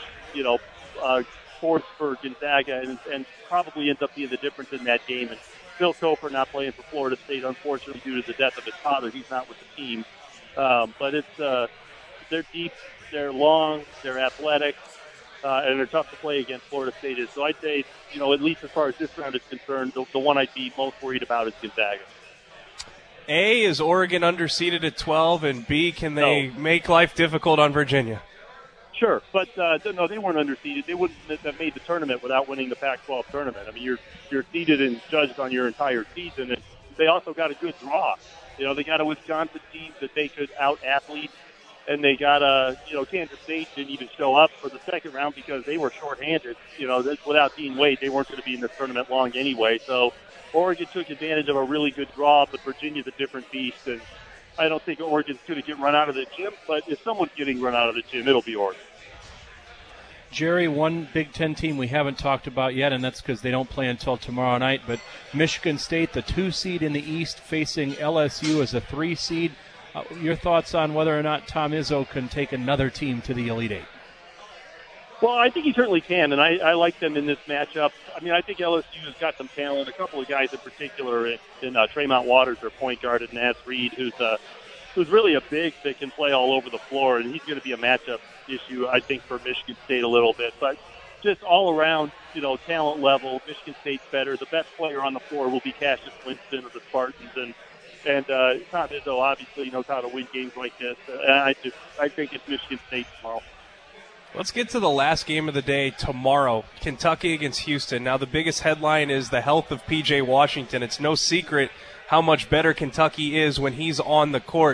force for Gonzaga and probably ends up being the difference in that game. And Phil Cofer not playing for Florida State, unfortunately, due to the death of his father. He's not with the team. But they're deep, they're long, they're athletic. and they're tough to play against. Florida State is. So I'd say, at least as far as this round is concerned, the one I'd be most worried about is Gonzaga. A, is Oregon underseeded at 12, and B, can they make life difficult on Virginia? Sure, but no, they weren't underseeded. They wouldn't have made the tournament without winning the Pac-12 tournament. I mean, you're seeded and judged on your entire season, and they also got a good draw. They got a Wisconsin team that they could out-athlete, and they got Kansas State didn't even show up for the second round because they were shorthanded. Without Dean Wade, they weren't going to be in this tournament long anyway. So Oregon took advantage of a really good draw, but Virginia's a different beast, and I don't think Oregon's going to get run out of the gym, but if someone's getting run out of the gym, it'll be Oregon. Jerry, one Big Ten team we haven't talked about yet, and that's because they don't play until tomorrow night, but Michigan State, the 2 seed in the East, facing LSU as a 3 seed. Your thoughts on whether or not Tom Izzo can take another team to the Elite Eight? Well, I think he certainly can, and I like them in this matchup. I mean, I think LSU has got some talent. A couple of guys in particular in Tremont Waters, their point guard, and Naz Reid, who's really a big that can play all over the floor, and he's going to be a matchup issue, I think, for Michigan State a little bit. But just all around, talent level, Michigan State's better. The best player on the floor will be Cassius Winston of the Spartans, and Tom Izzo obviously knows how to win games like this. And I think it's Michigan State tomorrow. Let's get to the last game of the day tomorrow, Kentucky against Houston. Now, the biggest headline is the health of P.J. Washington. It's no secret how much better Kentucky is when he's on the court.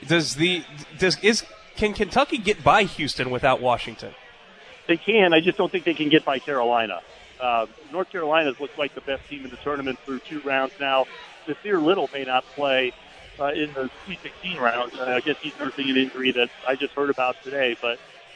Can Kentucky get by Houston without Washington? They can. I just don't think they can get by Carolina. North Carolina's looked like the best team in the tournament through 2 rounds now. Nasir Little may not play in the Sweet 16 round. I guess he's nursing an injury that I just heard about today, but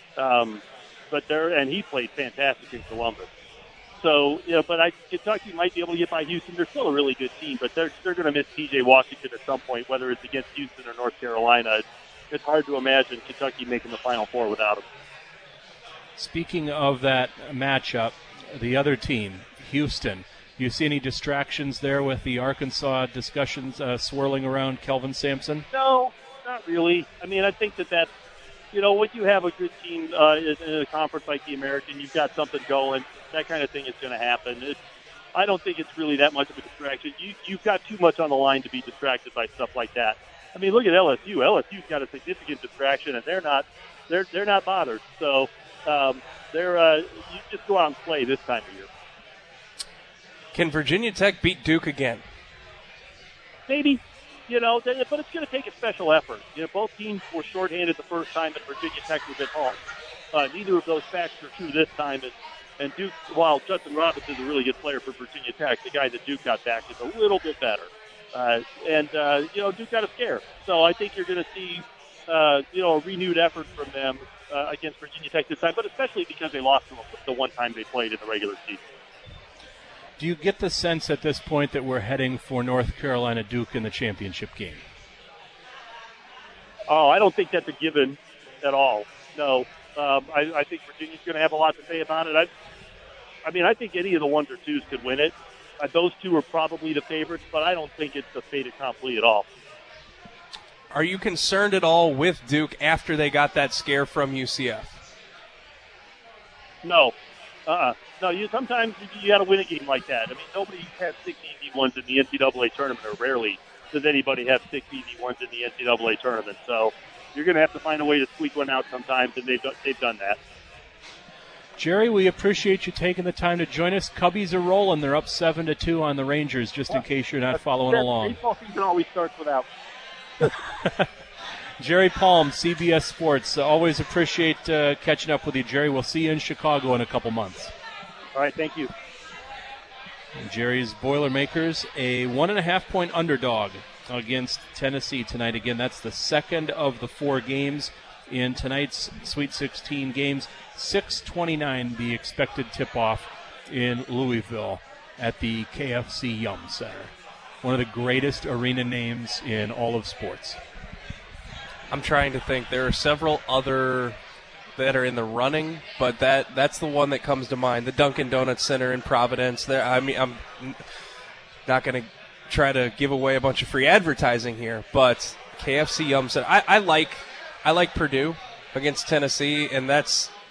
he played fantastic in Columbus. So, but Kentucky might be able to get by Houston. They're still a really good team, but they're going to miss P.J. Washington at some point, whether it's against Houston or North Carolina. It's hard to imagine Kentucky making the Final Four without him. Speaking of that matchup, the other team, Houston, do you see any distractions there with the Arkansas discussions swirling around Kelvin Sampson? No, not really. I mean, I think that's, when you have a good team in a conference like the American, you've got something going. That kind of thing is going to happen. I don't think it's really that much of a distraction. You've got too much on the line to be distracted by stuff like that. I mean, look at LSU. LSU's got a significant distraction, and they're not bothered. So you just go out and play this time of year. Can Virginia Tech beat Duke again? Maybe, but it's going to take a special effort. Both teams were shorthanded the first time that Virginia Tech was at home. Neither of those facts are true this time. And Duke, while Justin Robinson's a really good player for Virginia Tech, the guy that Duke got back is a little bit better. Duke got a scare. So I think you're going to see, a renewed effort from them against Virginia Tech this time, but especially because they lost them the one time they played in the regular season. Do you get the sense at this point that we're heading for North Carolina Duke in the championship game? Oh, I don't think that's a given at all. No. I think Virginia's going to have a lot to say about it. I think any of the 1s or 2s could win it. Those 2 are probably the favorites, but I don't think it's a fait accompli at all. Are you concerned at all with Duke after they got that scare from UCF? No. No, sometimes you got to win a game like that. I mean, nobody has 6 easy ones in the NCAA tournament, or rarely does anybody have 6 easy ones in the NCAA tournament. So you're going to have to find a way to squeak one out sometimes, and they've done that. Jerry, we appreciate you taking the time to join us. Cubbies are rolling. They're up 7-2 on the Rangers, just in case you're not following along. Baseball season always starts without. Jerry Palm, CBS Sports. Always appreciate catching up with you, Jerry. We'll see you in Chicago in a couple months. All right, thank you. And Jerry's Boilermakers, a 1.5-point underdog against Tennessee tonight. Again, that's the second of the 4 games in tonight's Sweet 16 games. 6:29, the expected tip-off in Louisville at the KFC Yum Center. One of the greatest arena names in all of sports. I'm trying to think. There are several other that are in the running, but that's the one that comes to mind. The Dunkin' Donuts Center in Providence. I'm not going to try to give away a bunch of free advertising here, but KFC Yum Center. I like Purdue against Tennessee, and that's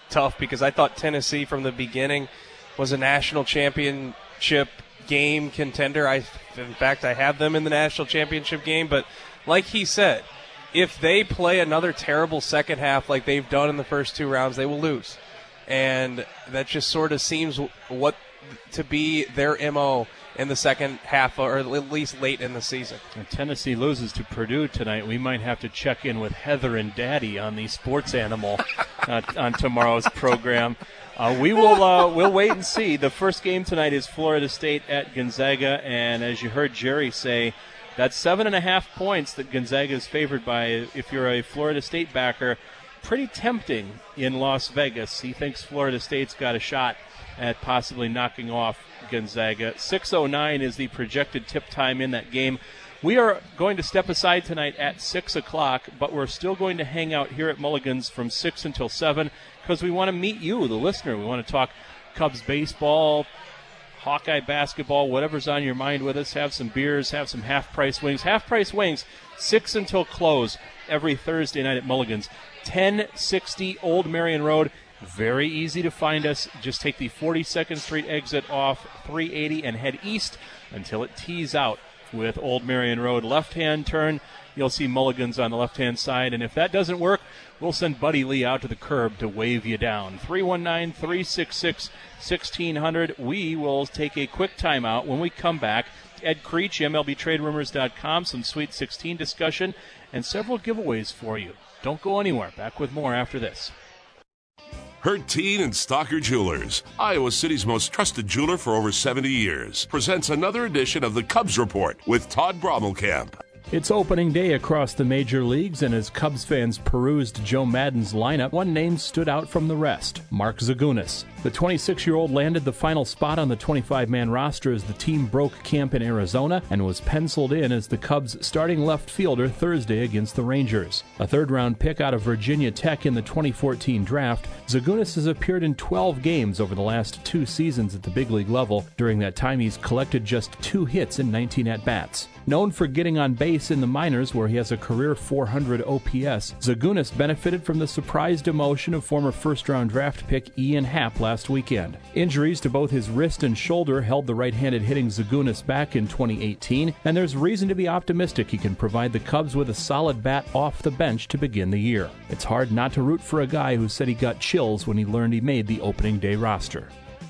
tough because I thought Tennessee from the beginning was a national championship game contender. In fact, I have them in the national championship game. But like he said, if they play another terrible second half like they've done in the first 2 rounds, they will lose. And that just sort of seems what to be their MO in the second half, or at least late in the season. If Tennessee loses to Purdue tonight, we might have to check in with Heather and Daddy on the sports animal on tomorrow's program. We'll wait and see. The first game tonight is Florida State at Gonzaga, and as you heard Jerry say, that's 7.5 points that Gonzaga is favored by. If you're a Florida State backer, pretty tempting in Las Vegas. He thinks Florida State's got a shot at possibly knocking off Gonzaga. 6:09 is the projected tip time in that game. We are going to step aside tonight at 6 o'clock, but we're still going to hang out here at Mulligan's from 6 until 7 because we want to meet you, the listener. We want to talk Cubs baseball, Hawkeye basketball, whatever's on your mind with us. Have some beers, have some half-price wings. Half-price wings, 6 until close every Thursday night at Mulligan's. 1060 Old Marion Road. Very easy to find us. Just take the 42nd Street exit off 380 and head east until it tees out with Old Marion Road. Left-hand turn, you'll see Mulligan's on the left-hand side. And if that doesn't work, we'll send Buddy Lee out to the curb to wave you down. 319-366-1600. We will take a quick timeout. When we come back, Ed Creech, MLBTradeRumors.com, some Sweet 16 discussion, and several giveaways for you. Don't go anywhere. Back with more after this. Herteen and Stalker Jewelers, Iowa City's most trusted jeweler for over 70 years, presents another edition of the Cubs Report with Todd Brommelkamp. It's opening day across the major leagues, and as Cubs fans perused Joe Maddon's lineup, one name stood out from the rest, Mark Zagunis. The 26-year-old landed the final spot on the 25-man roster as the team broke camp in Arizona and was penciled in as the Cubs' starting left fielder Thursday against the Rangers. A third-round pick out of Virginia Tech in the 2014 draft, Zagunis has appeared in 12 games over the last 2 seasons at the big league level. During that time, he's collected just 2 hits in 19 at-bats. Known for getting on base in the minors, where he has a career 400 OPS, Zagunis benefited from the surprise demotion of former first-round draft pick Ian Happ last weekend. Injuries to both his wrist and shoulder held the right-handed hitting Zagunis back in 2018, and there's reason to be optimistic he can provide the Cubs with a solid bat off the bench to begin the year. It's hard not to root for a guy who said he got chills when he learned he made the opening day roster.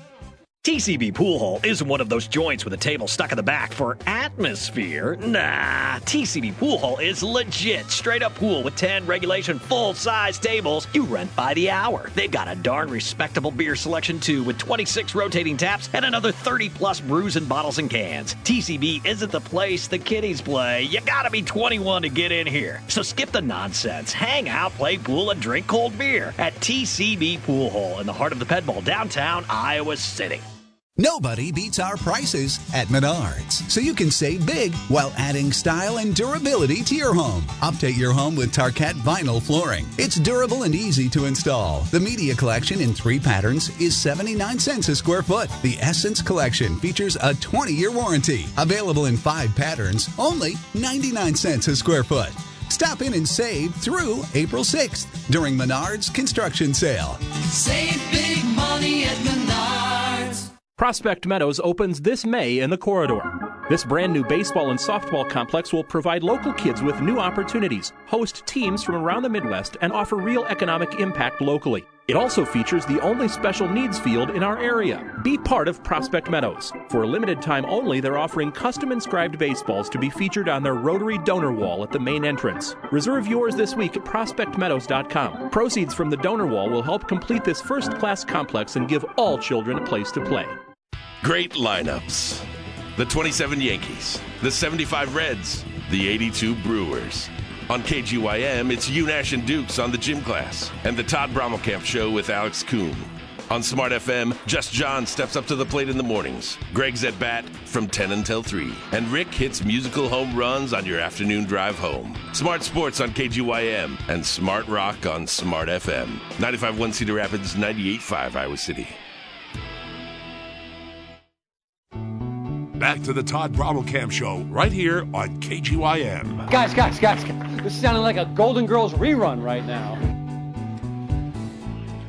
TCB Pool Hall isn't one of those joints with a table stuck in the back for atmosphere. Nah, TCB Pool Hall is legit. Straight up pool with 10 regulation full-size tables. You rent by the hour. They've got a darn respectable beer selection too, with 26 rotating taps and another 30-plus brews and bottles and cans. TCB isn't the place the kiddies play. You gotta be 21 to get in here. So skip the nonsense. Hang out, play pool, and drink cold beer at TCB Pool Hall in the heart of the Ped Bowl, downtown Iowa City. Nobody beats our prices at Menards, so you can save big while adding style and durability to your home. Update your home with Tarkett vinyl flooring. It's durable and easy to install. The Media Collection in 3 patterns is 79 cents a square foot. The Essence Collection features a 20-year warranty. Available in 5 patterns, only 99 cents a square foot. Stop in and save through April 6th during Menards Construction Sale. Save big money at Menards. Prospect Meadows opens this May in the Corridor. This brand new baseball and softball complex will provide local kids with new opportunities, host teams from around the Midwest, and offer real economic impact locally. It also features the only special needs field in our area. Be part of Prospect Meadows. For a limited time only, they're offering custom inscribed baseballs to be featured on their rotary donor wall at the main entrance. Reserve yours this week at prospectmeadows.com. Proceeds from the donor wall will help complete this first-class complex and give all children a place to play. Great lineups. The 27 Yankees, the 75 Reds, the 82 Brewers. On KGYM, it's UNash and Dukes on the gym class, and the Todd Brommelkamp Show with Alex Kuhn. On Smart FM, Just John steps up to the plate in the mornings. Greg's at bat from 10 until 3. And Rick hits musical home runs on your afternoon drive home. Smart Sports on KGYM and Smart Rock on Smart FM. 95.1 Cedar Rapids, 98.5 Iowa City. Back to the Todd Brommelkamp Show right here on KGYM. Guys, this is sounding like a Golden Girls rerun right now.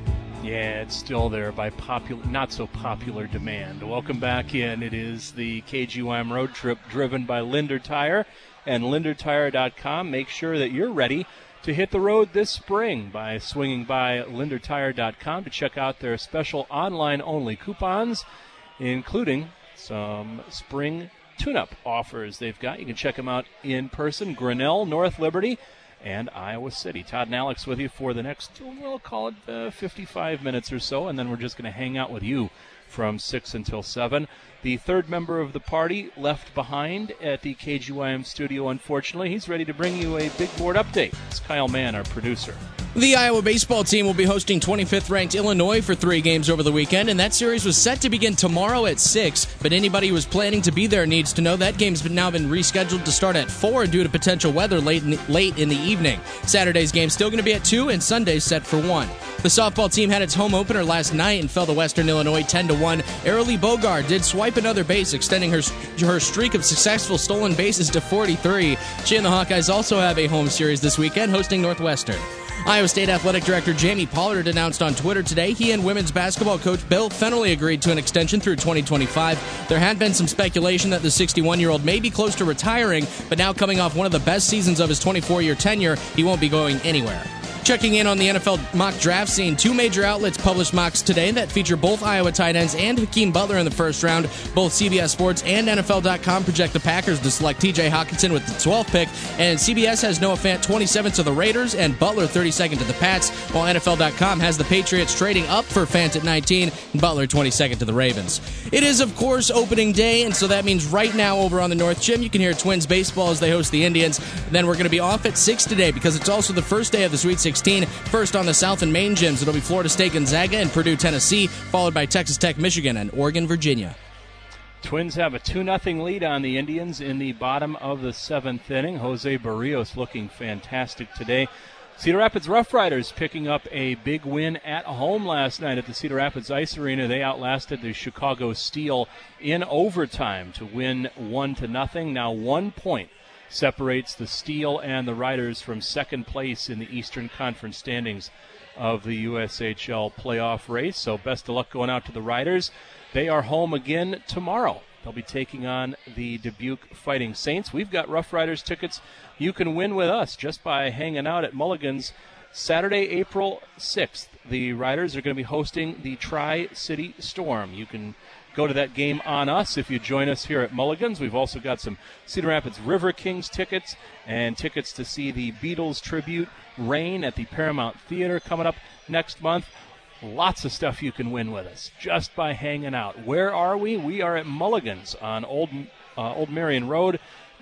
Yeah, it's still there by not so popular demand. Welcome back in. It is the KGYM Road Trip driven by Linder Tire and LinderTire.com. Make sure that you're ready to hit the road this spring by swinging by LinderTire.com to check out their special online-only coupons, including some spring tune-up offers they've got. You can check them out in person, Grinnell, North Liberty, and Iowa City. Todd and Alex with you for the next, we'll call it 55 minutes or so, and then we're just going to hang out with you from 6 until 7. The third member of the party left behind at the KGYM studio, unfortunately. He's ready to bring you a big board update. It's Kyle Mann, our producer. The Iowa baseball team will be hosting 25th-ranked Illinois for 3 games over the weekend, and that series was set to begin tomorrow at 6, but anybody who was planning to be there needs to know that game's now been rescheduled to start at 4 due to potential weather late in the evening. Saturday's game still going to be at 2, and Sunday's set for 1. The softball team had its home opener last night and fell to Western Illinois 10-1. Arilee Bogard did swipe another base, extending her streak of successful stolen bases to 43. She and the Hawkeyes also have a home series this weekend, hosting Northwestern. Iowa State Athletic Director Jamie Pollard announced on Twitter today he and women's basketball coach Bill Fennelly agreed to an extension through 2025. There had been some speculation that the 61-year-old may be close to retiring, but now coming off one of the best seasons of his 24-year tenure, he won't be going anywhere. Checking in on the NFL mock draft scene, 2 major outlets published mocks today that feature both Iowa tight ends and Hakeem Butler in the first round. Both CBS Sports and NFL.com project the Packers to select TJ Hockenson with the 12th pick, and CBS has Noah Fant 27th to the Raiders and Butler 32nd to the Pats, while NFL.com has the Patriots trading up for Fant at 19 and Butler 22nd to the Ravens. It is, of course, opening day, and so that means right now over on the North Gym, you can hear Twins baseball as they host the Indians. Then we're going to be off at 6 today because it's also the first day of the Sweet 16. First on the South and Main gyms, it'll be Florida State Gonzaga and Purdue Tennessee, followed by Texas Tech Michigan and Oregon Virginia. Twins have a 2-0 lead on the Indians in the bottom of the 7th inning. Jose Barrios looking fantastic today. Cedar Rapids Rough Riders picking up a big win at home last night at the Cedar Rapids Ice Arena. They outlasted the Chicago Steel in overtime to win 1-0. Now 1 point separates the Steel and the Riders from second place in the Eastern Conference standings of the USHL playoff race. So best of luck going out to the Riders. They are home again tomorrow. They'll be taking on the Dubuque Fighting Saints. We've got Rough Riders tickets you can win with us just by hanging out at Mulligan's Saturday, April 6th. The Riders are going to be hosting the Tri-City Storm. You can go to that game on us if you join us here at Mulligan's. We've also got some Cedar Rapids River Kings tickets and tickets to see the Beatles tribute Rain at the Paramount Theater coming up next month. Lots of stuff you can win with us just by hanging out. Where are we? We are at Mulligan's on Old Marion Road,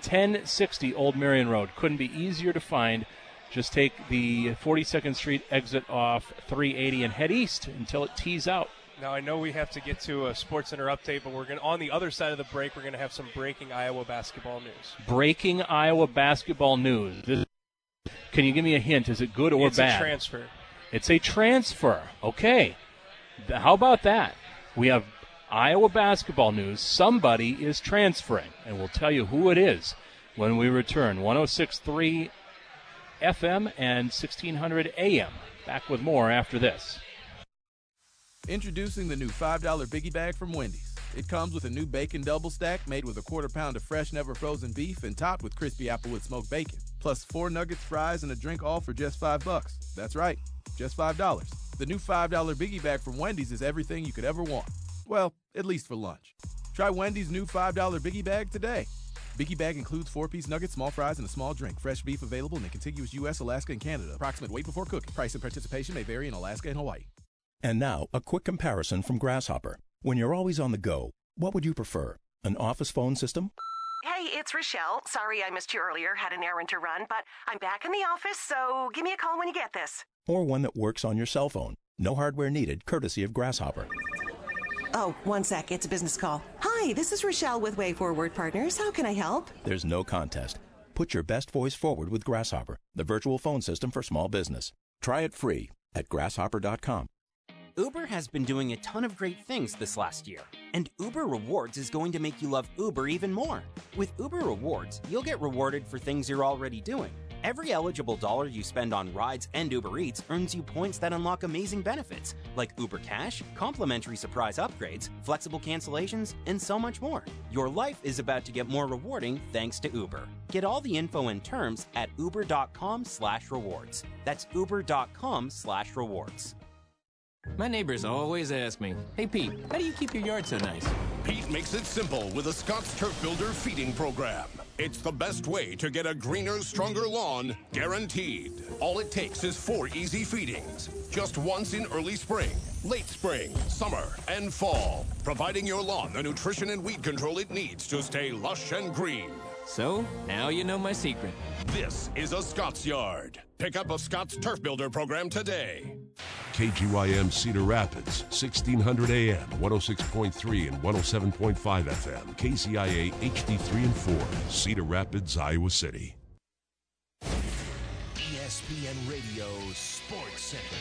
1060 Old Marion Road. Couldn't be easier to find. Just take the 42nd Street exit off 380 and head east until it tees out. Now, I know we have to get to a SportsCenter update, but we're going on the other side of the break, we're going to have some breaking Iowa basketball news. Breaking Iowa basketball news. Can you give me a hint? Is it good or bad? It's a transfer. It's a transfer. Okay. How about that? We have Iowa basketball news. Somebody is transferring, and we'll tell you who it is when we return. 106.3 FM and 1600 AM. Back with more after this. Introducing the new $5 Biggie Bag from Wendy's. It comes with a new bacon double stack made with a quarter-pound of fresh, never-frozen beef and topped with crispy Applewood smoked bacon. Plus 4 nuggets, fries, and a drink, all for just $5. That's right, just $5. The new $5 Biggie Bag from Wendy's is everything you could ever want. Well, at least for lunch. Try Wendy's new $5 Biggie Bag today. Biggie Bag includes 4-piece nuggets, small fries, and a small drink. Fresh beef available in the contiguous U.S., Alaska, and Canada. Approximate weight before cooking. Price and participation may vary in Alaska and Hawaii. And now, a quick comparison from Grasshopper. When you're always on the go, what would you prefer? An office phone system? Hey, it's Rochelle. Sorry I missed you earlier. Had an errand to run, but I'm back in the office, so give me a call when you get this. Or one that works on your cell phone? No hardware needed, courtesy of Grasshopper. Oh, one sec. It's a business call. Hi, this is Rochelle with Way Forward Partners. How can I help? There's no contest. Put your best voice forward with Grasshopper, the virtual phone system for small business. Try it free at grasshopper.com. Uber has been doing a ton of great things this last year, and Uber Rewards is going to make you love Uber even more. With Uber Rewards, you'll get rewarded for things you're already doing, Every eligible dollar you spend on rides and Uber Eats earns you points that unlock amazing benefits, like Uber Cash, complimentary surprise upgrades, flexible cancellations, and so much more. Your life is about to get more rewarding thanks to Uber. Get all the info and terms at uber.com/rewards. That's uber.com/rewards. My neighbors always ask me, "Hey Pete, how do you keep your yard so nice?" Pete makes it simple with a Scott's Turf Builder feeding program. It's the best way to get a greener, stronger lawn, guaranteed. All it takes is 4 easy feedings. Just once in early spring, late spring, summer, and fall. Providing your lawn the nutrition and weed control it needs to stay lush and green. So, now you know my secret. This is a Scott's Yard. Pick up a Scott's Turf Builder program today. KGYM Cedar Rapids, 1600 AM, 106.3 and 107.5 FM, KCIA HD3 and 4, Cedar Rapids, Iowa City. ESPN Radio Sports Center.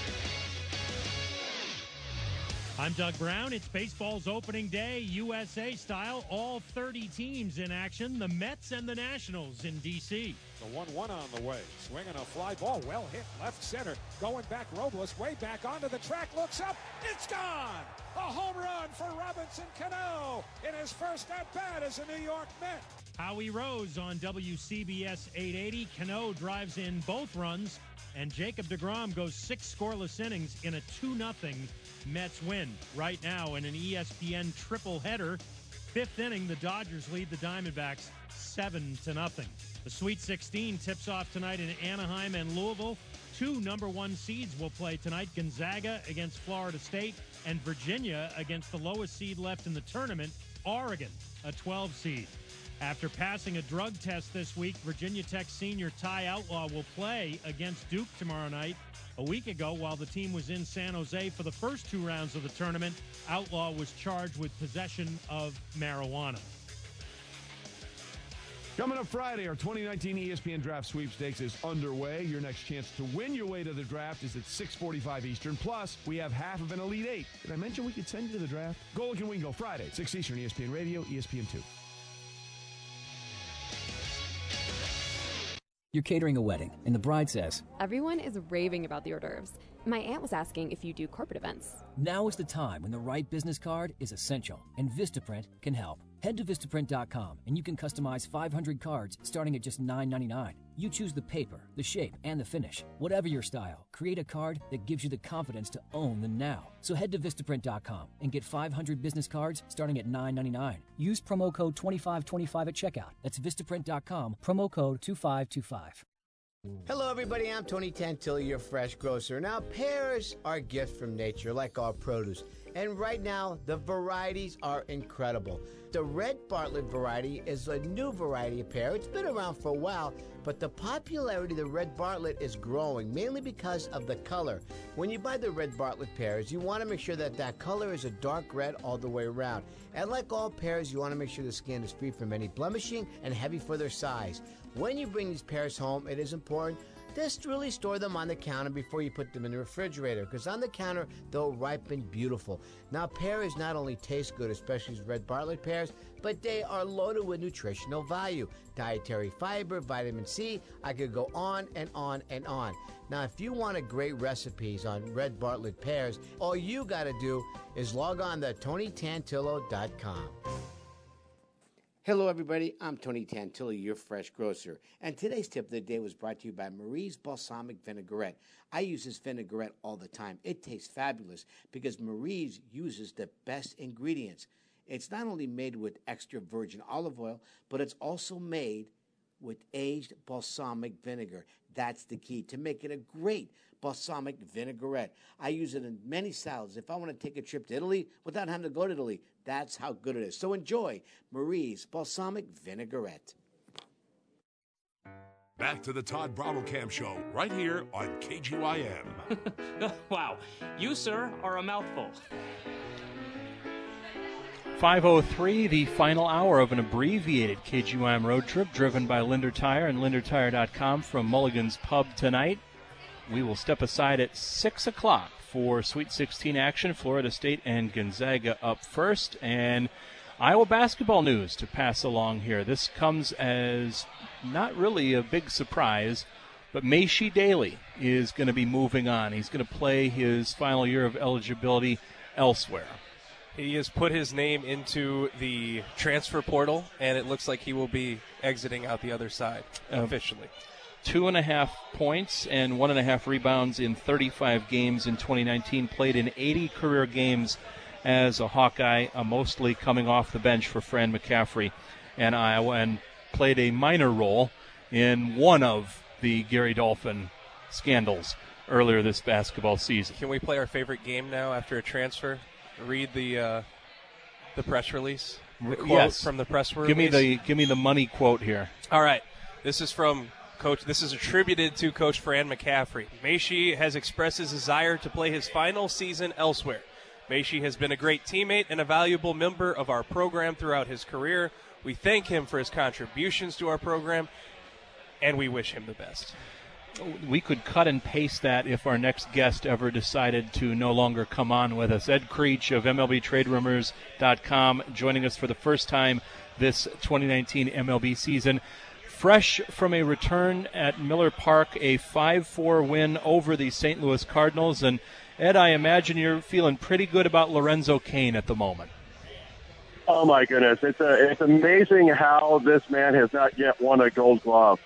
I'm Doug Brown. It's baseball's opening day, USA style. All 30 teams in action. The Mets and the Nationals in D.C. The 1-1 on the way. Swinging a fly ball. Well hit left center. Going back Robles. Way back onto the track. Looks up. It's gone. A home run for Robinson Cano in his first at-bat as a New York Met. Howie Rose on WCBS 880. Cano drives in both runs. And Jacob deGrom goes 6 scoreless innings in a 2-0 Mets win. Right now in an ESPN triple header, 5th inning, the Dodgers lead the Diamondbacks 7-0. The Sweet 16 tips off tonight in Anaheim and Louisville. 2 number 1 seeds will play tonight. Gonzaga against Florida State and Virginia against the lowest seed left in the tournament, Oregon, a 12 seed. After passing a drug test this week, Virginia Tech senior Ty Outlaw will play against Duke tomorrow night. A week ago, while the team was in San Jose for the first 2 rounds of the tournament, Outlaw was charged with possession of marijuana. Coming up Friday, our 2019 ESPN Draft Sweepstakes is underway. Your next chance to win your way to the draft is at 6:45 Eastern. Plus, we have half of an Elite 8. Did I mention we could send you to the draft? Go Look and Wingo Friday, 6 Eastern, ESPN Radio, ESPN2. You're catering a wedding, and the bride says, "Everyone is raving about the hors d'oeuvres. My aunt was asking if you do corporate events." Now is the time when the right business card is essential, and Vistaprint can help. Head to Vistaprint.com, and you can customize 500 cards starting at just $9.99. You choose the paper, the shape, and the finish. Whatever your style, create a card that gives you the confidence to own the now. So head to Vistaprint.com and get 500 business cards starting at $9.99. Use promo code 2525 at checkout. That's Vistaprint.com, promo code 2525. Hello, everybody. I'm Tony Tantilli, your fresh grocer. Now, pears are a gift from nature, like all produce. And right now, the varieties are incredible. The Red Bartlett variety is a new variety of pear. It's been around for a while, but the popularity of the Red Bartlett is growing, mainly because of the color. When you buy the Red Bartlett pears, you want to make sure that that color is a dark red all the way around. And like all pears, you want to make sure the skin is free from any blemishing and heavy for their size. When you bring these pears home, it is important just really store them on the counter before you put them in the refrigerator, because on the counter, they'll ripen beautiful. Now, pears not only taste good, especially Red Bartlett pears, but they are loaded with nutritional value, dietary fiber, vitamin C. I could go on and on and on. Now, if you want a great recipes on Red Bartlett pears, all you got to do is log on to TonyTantillo.com. Hello, everybody. I'm Tony Tantilli, your fresh grocer. And today's tip of the day was brought to you by Marie's Balsamic Vinaigrette. I use this vinaigrette all the time. It tastes fabulous because Marie's uses the best ingredients. It's not only made with extra virgin olive oil, but it's also made with aged balsamic vinegar. That's the key to making a great balsamic vinaigrette. I use it in many salads. If I want to take a trip to Italy without having to go to Italy, that's how good it is. So enjoy Marie's Balsamic Vinaigrette. Back to the Todd Bravo-Camp Show, right here on KGYM. Wow, you, sir, are a mouthful. 5:03, the final hour of an abbreviated KGYM road trip driven by Linder Tire and LinderTire.com from Mulligan's Pub tonight. We will step aside at 6 o'clock for Sweet 16 action. Florida State and Gonzaga up first. And Iowa basketball news to pass along here. This comes as not really a big surprise But Mayshe Daly is going to be moving on. He's going to play his final year of eligibility elsewhere. He has put his name into the transfer portal, and it looks like he will be exiting out the other side officially. 2.5 points and 1.5 rebounds in 35 games in 2019. Played in 80 career games as a Hawkeye, mostly coming off the bench for Fran McCaffrey and Iowa, and played a minor role in one of the Gary Dolphin scandals earlier this basketball season. Can we play our favorite game now after a transfer? Read the press release. The quote from the press release. Give me the money quote here. All right, this is from Coach. This is attributed to Coach Fran McCaffrey. Mayshe has expressed his desire to play his final season elsewhere. Mayshe has been a great teammate and a valuable member of our program throughout his career. We thank him for his contributions to our program, and we wish him the best. We could cut and paste that if our next guest ever decided to no longer come on with us. Ed Creech of MLBTradeRumors.com joining us for the first time this 2019 MLB season. Fresh from a return at Miller Park, a 5-4 win over the St. Louis Cardinals. And, Ed, I imagine you're feeling pretty good about Lorenzo Cain at the moment. Oh, my goodness. It's amazing how this man has not yet won a Gold Glove.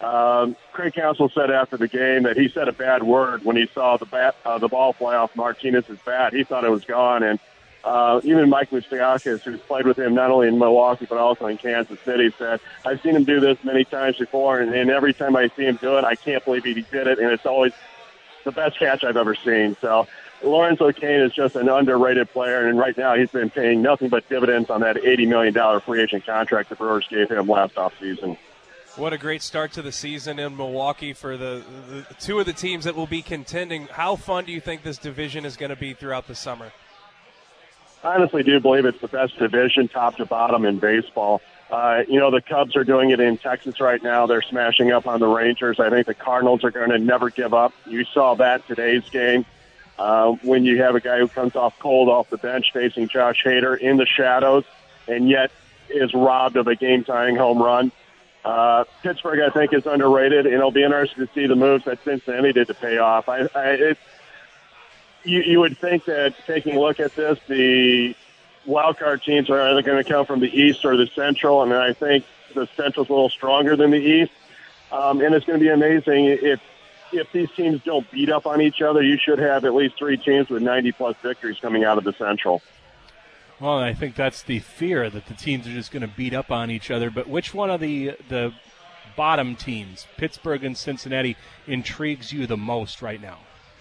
Craig Counsell said after the game that he said a bad word when he saw the ball fly off Martinez's bat. He thought it was gone, and even Mike Moustakas, who's played with him not only in Milwaukee but also in Kansas City, said, I've seen him do this many times before, and every time I see him do it, I can't believe he did it, and it's always the best catch I've ever seen. So Lorenzo Cain is just an underrated player, and right now he's been paying nothing but dividends on that $80 million free agent contract the Brewers gave him last offseason. What a great start to the season in Milwaukee for the two of the teams that will be contending. How fun do you think this division is going to be throughout the summer? I honestly do believe it's the best division, top to bottom, in baseball. The Cubs are doing it in Texas right now. They're smashing up on the Rangers. I think the Cardinals are going to never give up. You saw that today's game when you have a guy who comes off cold off the bench facing Josh Hader in the shadows and yet is robbed of a game-tying home run. Pittsburgh, I think, is underrated, and it'll be interesting to see the moves that Cincinnati did to pay off. You would think that taking a look at this, the wild card teams are either going to come from the East or the Central, and I think the Central's a little stronger than the East. And it's going to be amazing if these teams don't beat up on each other. You should have at least 3 teams with 90-plus victories coming out of the Central. Well, I think that's the fear, that the teams are just going to beat up on each other. But which one of the bottom teams, Pittsburgh and Cincinnati, intrigues you the most right now?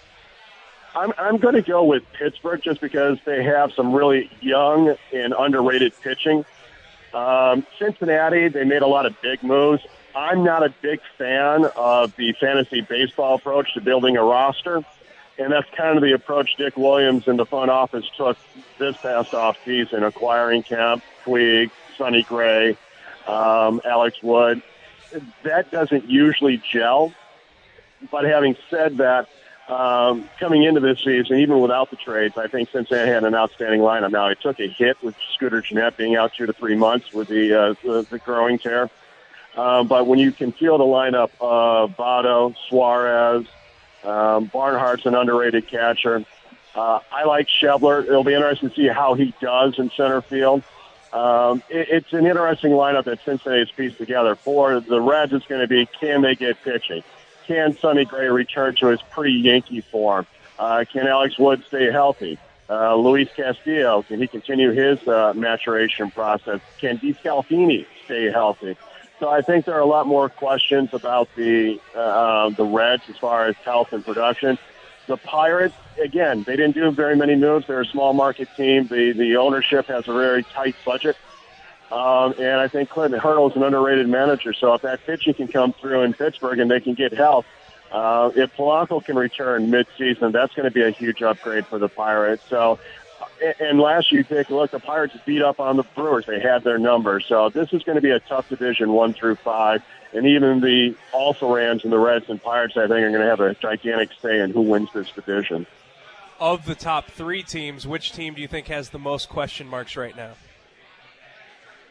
I'm going to go with Pittsburgh just because they have some really young and underrated pitching. Cincinnati, they made a lot of big moves. I'm not a big fan of the fantasy baseball approach to building a roster. And that's kind of the approach Dick Williams and the front office took this past offseason, acquiring Kemp, Puig, Sonny Gray, Alex Wood. That doesn't usually gel. But having said that, coming into this season, even without the trades, I think Cincinnati had an outstanding lineup. Now, it took a hit with Scooter Gennett being out 2 to 3 months with the growing tear. But when you can field a lineup of Votto, Suarez, Barnhart's an underrated catcher. I like Schebler. It'll be interesting to see how he does in center field. It's an interesting lineup that Cincinnati's pieced together. For the Reds, it's going to be, can they get pitching? Can Sonny Gray return to his pre-Yankee form? Can Alex Wood stay healthy? Luis Castillo, can he continue his maturation process? Can DeScalfini stay healthy? So I think there are a lot more questions about the Reds as far as health and production. The Pirates, again, they didn't do very many moves. They're a small market team. The ownership has a very tight budget. And I think Clinton Hurdle's an underrated manager. So if that pitching can come through in Pittsburgh and they can get health, if Polanco can return mid-season, that's going to be a huge upgrade for the Pirates. So, and last year, you take a look, the Pirates beat up on the Brewers. They had their number. So this is going to be a tough division, 1 through 5. And even the also-rans and the Reds and Pirates, I think, are going to have a gigantic say in who wins this division. Of the top 3 teams, which team do you think has the most question marks right now?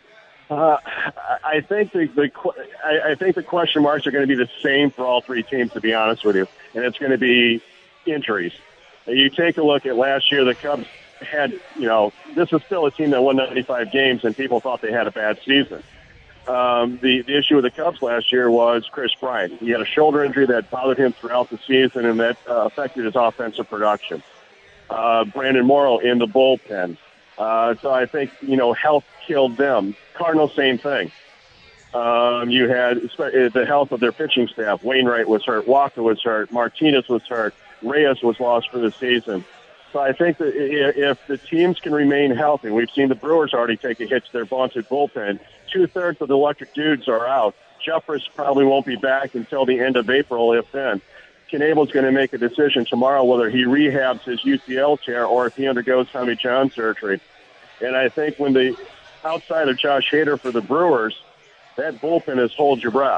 I think the question marks are going to be the same for all three teams, to be honest with you, and it's going to be injuries. You take a look at last year, the Cubs had, this was still a team that won 95 games, and people thought they had a bad season. The issue with the Cubs last year was Chris Bryant. He had a shoulder injury that bothered him throughout the season, and that affected his offensive production. Brandon Morrow in the bullpen. So I think, health killed them. Cardinals, same thing. You had the health of their pitching staff. Wainwright was hurt. Walker was hurt. Martinez was hurt. Reyes was lost for the season. So I think that if the teams can remain healthy, we've seen the Brewers already take a hit to their vaunted bullpen. 2/3 of the electric dudes are out. Jeffress probably won't be back until the end of April, if then. Knebel's going to make a decision tomorrow whether he rehabs his UCL tear or if he undergoes Tommy John surgery. And I think when outside of Josh Hader for the Brewers, that bullpen is hold your breath.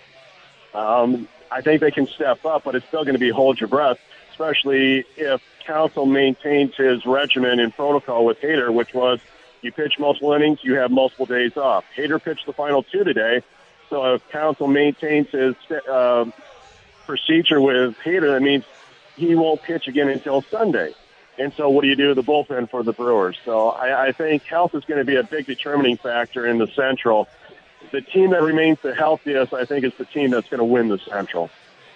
I think they can step up, but it's still going to be hold your breath, especially if Counsell maintains his regimen and protocol with Hader, which was you pitch multiple innings, you have multiple days off. Hader pitched the final 2 today, so if Counsell maintains his procedure with Hader, that means he won't pitch again until Sunday. And so what do you do with the bullpen for the Brewers? So I think health is going to be a big determining factor in the Central. The team that remains the healthiest, I think, is the team that's going to win the Central.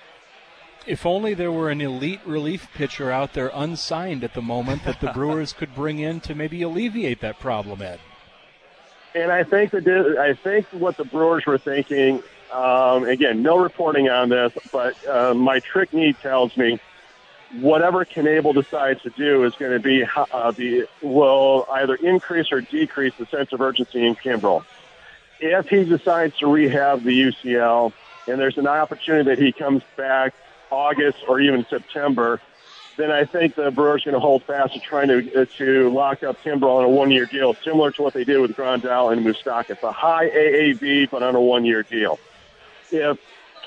If only there were an elite relief pitcher out there unsigned at the moment that the Brewers could bring in to maybe alleviate that problem, Ed. And I think what the Brewers were thinking, again, no reporting on this, but my trick need tells me whatever Knebel decides to do is going to be will either increase or decrease the sense of urgency in Kimbrel. If he decides to rehab the UCL and there's an opportunity that he comes back August or even September, then I think the Brewers are going to hold fast to trying to lock up Kimbrel on a 1-year deal, similar to what they did with Grandal and Moustakas. A high AAV, but on a 1-year deal. If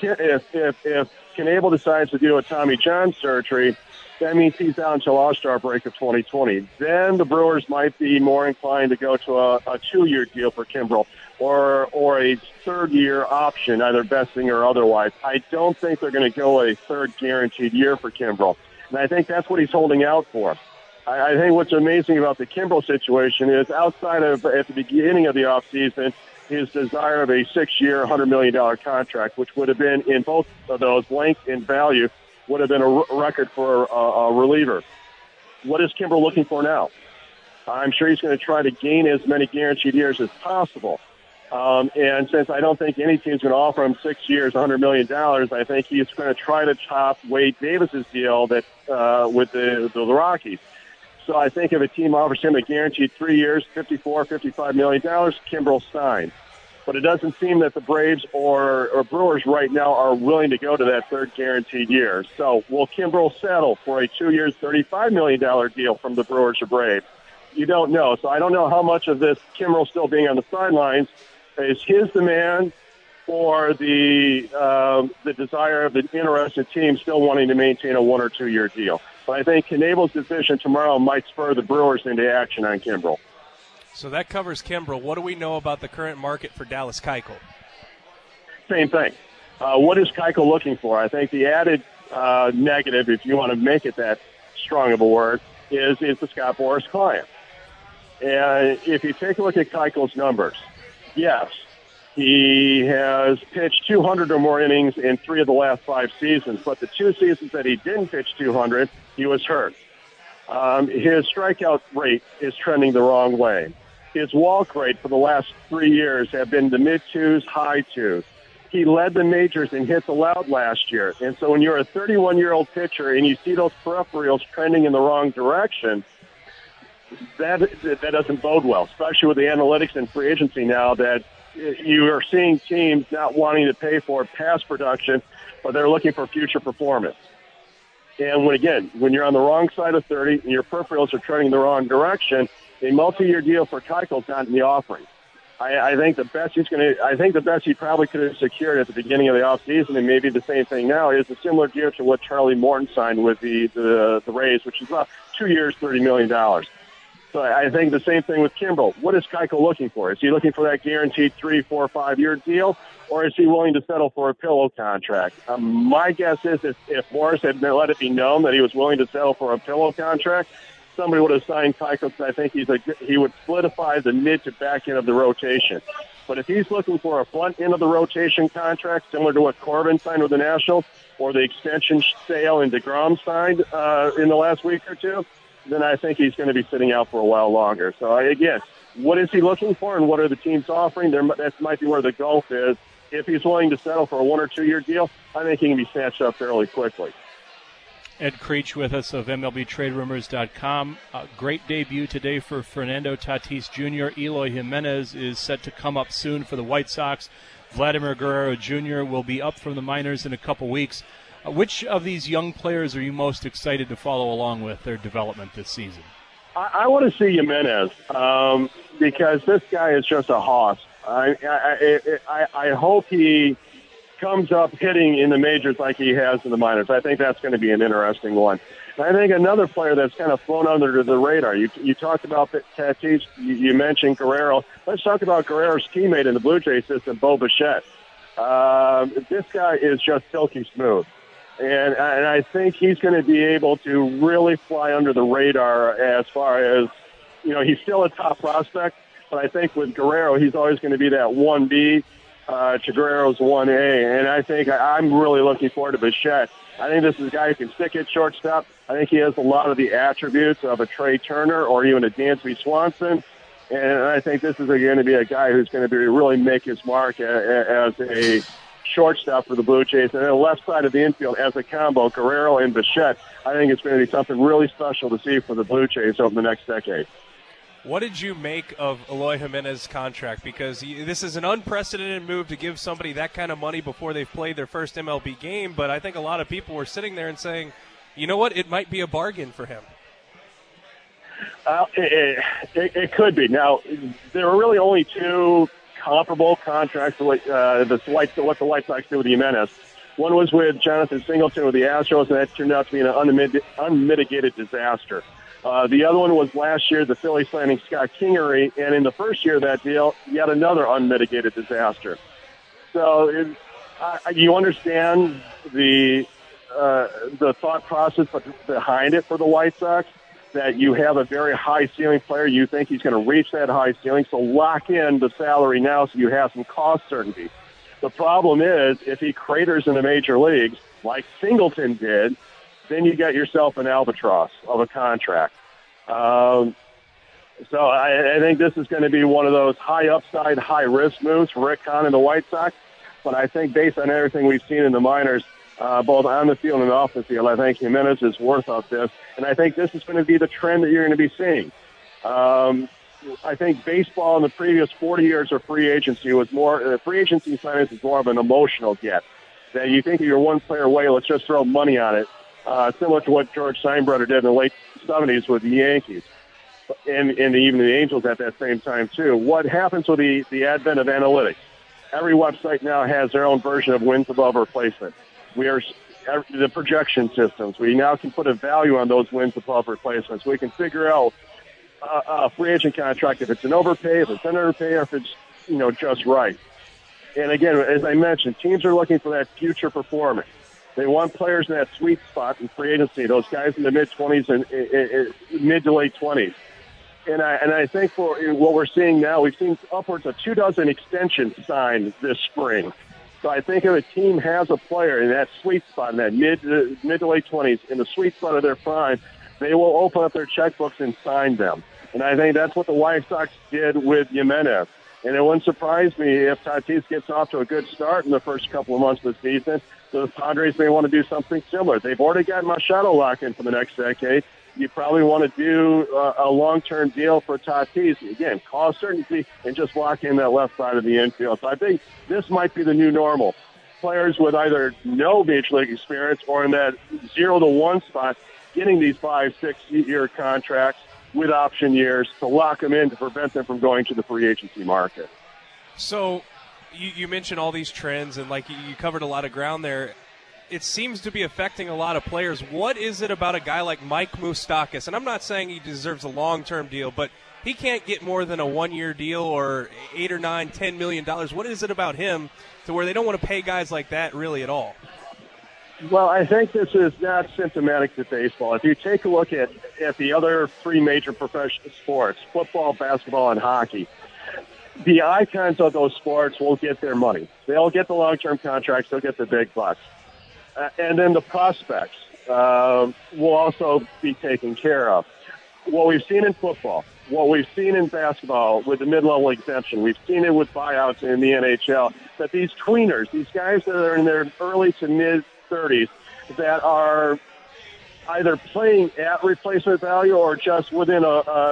Knebel decides to do a Tommy John surgery, that means he's out until All-Star break of 2020. Then the Brewers might be more inclined to go to a 2-year deal for Kimbrel or a 3rd-year option, either vesting or otherwise. I don't think they're going to go a 3rd guaranteed year for Kimbrel. And I think that's what he's holding out for. I think what's amazing about the Kimbrel situation is outside of at the beginning of the offseason, his desire of a 6-year, $100 million contract, which would have been in both of those length and value, would have been a record for a reliever. What is Kimbrel looking for now? I'm sure he's going to try to gain as many guaranteed years as possible. And since I don't think any team's going to offer him 6 years, $100 million, I think he's going to try to top Wade Davis's deal that with the Rockies. So I think if a team offers him a guaranteed 3 years, $55 million, Kimbrel signs. But it doesn't seem that the Braves or Brewers right now are willing to go to that 3rd guaranteed year. So will Kimbrel settle for a 2 years, $35 million deal from the Brewers or Braves? You don't know. So I don't know how much of this Kimbrel still being on the sidelines is his demand or the desire of the interested team still wanting to maintain a 1 or 2 year deal. But I think Knebel's decision tomorrow might spur the Brewers into action on Kimbrel. So that covers Kimbrel. What do we know about the current market for Dallas Keuchel? Same thing. What is Keuchel looking for? I think the added negative, if you want to make it that strong of a word, is the Scott Boras client. And if you take a look at Keuchel's numbers, yes, he has pitched 200 or more innings in 3 of the last 5 seasons, but the 2 seasons that he didn't pitch 200, he was hurt. His strikeout rate is trending the wrong way. His walk rate for the last 3 years have been the mid-2s, high 2s. He led the majors in hits allowed last year. And so when you're a 31-year-old pitcher and you see those peripherals trending in the wrong direction, that doesn't bode well, especially with the analytics and free agency now that you are seeing teams not wanting to pay for past production, but they're looking for future performance. And when you're on the wrong side of 30 and your peripherals are trending the wrong direction, a multi-year deal for Keuchel is not in the offering. I think the best he probably could have secured at the beginning of the offseason, and maybe the same thing now, is a similar deal to what Charlie Morton signed with the Rays, which is about 2 years, $30 million. So I think the same thing with Kimbrel. What is Keuchel looking for? Is he looking for that guaranteed 3, 4, 5-year deal, or is he willing to settle for a pillow contract? My guess is if Morris had let it be known that he was willing to settle for a pillow contract, somebody would have signed Keuchel because I think he would solidify the mid to back end of the rotation. But if he's looking for a front end of the rotation contract, similar to what Corbin signed with the Nationals, or the extension sale and DeGrom signed in the last week or two, then I think he's going to be sitting out for a while longer. So, again, what is he looking for and what are the teams offering? That might be where the gulf is. If he's willing to settle for a 1 or 2 year deal, I think he can be snatched up fairly quickly. Ed Creech with us of MLBTradeRumors.com. Great debut today for Fernando Tatis Jr. Eloy Jimenez is set to come up soon for the White Sox. Vladimir Guerrero Jr. will be up from the minors in a couple weeks. Which of these young players are you most excited to follow along with their development this season? I want to see Jimenez because this guy is just a hoss. I hope he comes up hitting in the majors like he has in the minors. I think that's going to be an interesting one. And I think another player that's kind of flown under the radar, you talked about Tatis, you mentioned Guerrero. Let's talk about Guerrero's teammate in the Blue Jays system, Bo Bichette. This guy is just silky smooth. And I think he's going to be able to really fly under the radar as far as, he's still a top prospect, but I think with Guerrero, he's always going to be that 1B to Guerrero's 1A. And I think I'm really looking forward to Bichette. I think this is a guy who can stick at shortstop. I think he has a lot of the attributes of a Trey Turner or even a Dansby Swanson. And I think this is going to be a guy who's going to really make his mark as a shortstop for the Blue Jays. And then the left side of the infield as a combo, Guerrero and Bichette, I think it's going to be something really special to see for the Blue Jays over the next decade. What did you make of Eloy Jimenez's contract? Because this is an unprecedented move to give somebody that kind of money before they've played their first MLB game, but I think a lot of people were sitting there and saying, you know what, it might be a bargain for him. It could be. Now, there are really only two comparable contracts to what the White Sox did with Jimenez. One was with Jonathan Singleton with the Astros, and that turned out to be an unmitigated disaster. The other one was last year, the Phillies signing Scott Kingery, and in the first year of that deal, yet another unmitigated disaster. So you understand the thought process behind it for the White Sox, that you have a very high ceiling player. You think he's going to reach that high ceiling, so lock in the salary now so you have some cost certainty. The problem is, if he craters in the major leagues, like Singleton did, then you get yourself an albatross of a contract. So I think this is going to be one of those high upside, high risk moves for Rick Hahn and the White Sox. But I think based on everything we've seen in the minors, both on the field and off the field, I think Jimenez is worth of this. And I think this is going to be the trend that you're going to be seeing. I think baseball in the previous 40 years of free agency was more, free agency signings is more of an emotional get. That you think you're one player away, let's just throw money on it. Similar to what George Steinbrenner did in the late 70s with the Yankees and even the Angels at that same time too. What happens with the advent of analytics? Every website now has their own version of wins above replacement. The projection systems. We now can put a value on those wins above replacements. We can figure out a free agent contract if it's an overpay, if it's an underpay, or if it's just right. And again, as I mentioned, teams are looking for that future performance. They want players in that sweet spot in free agency, those guys in the mid-20s and mid to late 20s. And I think for what we're seeing now, we've seen upwards of 24 extensions signed this spring. So I think if a team has a player in that sweet spot, in that mid to late 20s, in the sweet spot of their prime, they will open up their checkbooks and sign them. And I think that's what the White Sox did with Jimenez. And it wouldn't surprise me if Tatis gets off to a good start in the first couple of months of the season. The Padres may want to do something similar. They've already got Machado locked in for the next decade. You probably want to do a long-term deal for Tatis. Again, cost certainty and just lock in that left side of the infield. So I think this might be the new normal. Players with either no major league experience or in that 0 to 1 spot getting these 5-6 year contracts with option years to lock them in to prevent them from going to the free agency market. So you mentioned all these trends, and like you covered a lot of ground there. it seems to be affecting a lot of players. What is it about a guy like Mike Moustakas? And I'm not saying he deserves a long-term deal, but he can't get more than a one-year deal or $8 or $9, $10 million. What is it about him to where they don't want to pay guys like that really at all? Well, I think this is not symptomatic to baseball. If you take a look at the other three major professional sports, football, basketball, and hockey, the icons of those sports will get their money. They'll get the long-term contracts. They'll get the big bucks. And then the prospects will also be taken care of. What we've seen in football, what we've seen in basketball with the mid-level exemption, we've seen it with buyouts in the NHL, that these tweeners, these guys that are in their early to mid-30s that are either playing at replacement value or just within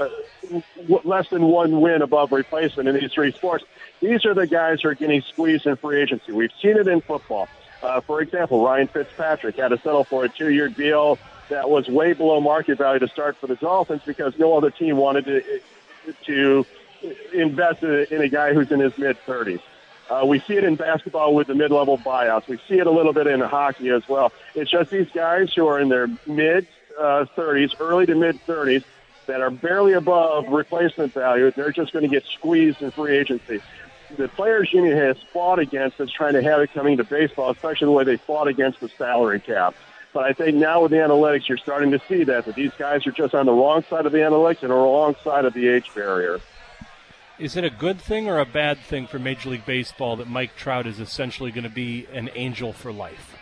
less than one win above replacement in these three sports, these are the guys who are getting squeezed in free agency. We've seen it in football. For example, Ryan Fitzpatrick had to settle for a 2-year deal that was way below market value to start for the Dolphins because no other team wanted to invest in a guy who's in his mid-30s. We see it in basketball with the mid-level buyouts. We see it a little bit in hockey as well. It's just these guys who are in their mid-30s, early to mid-30s, that are barely above replacement value. They're just going to get squeezed in free agency. The Players Union has fought against this, trying to have it coming to baseball, especially the way they fought against the salary cap. But I think now with the analytics, you're starting to see that these guys are just on the wrong side of the analytics and the wrong side of the age barrier. Is it a good thing or a bad thing for Major League Baseball that Mike Trout is essentially going to be an Angel for life?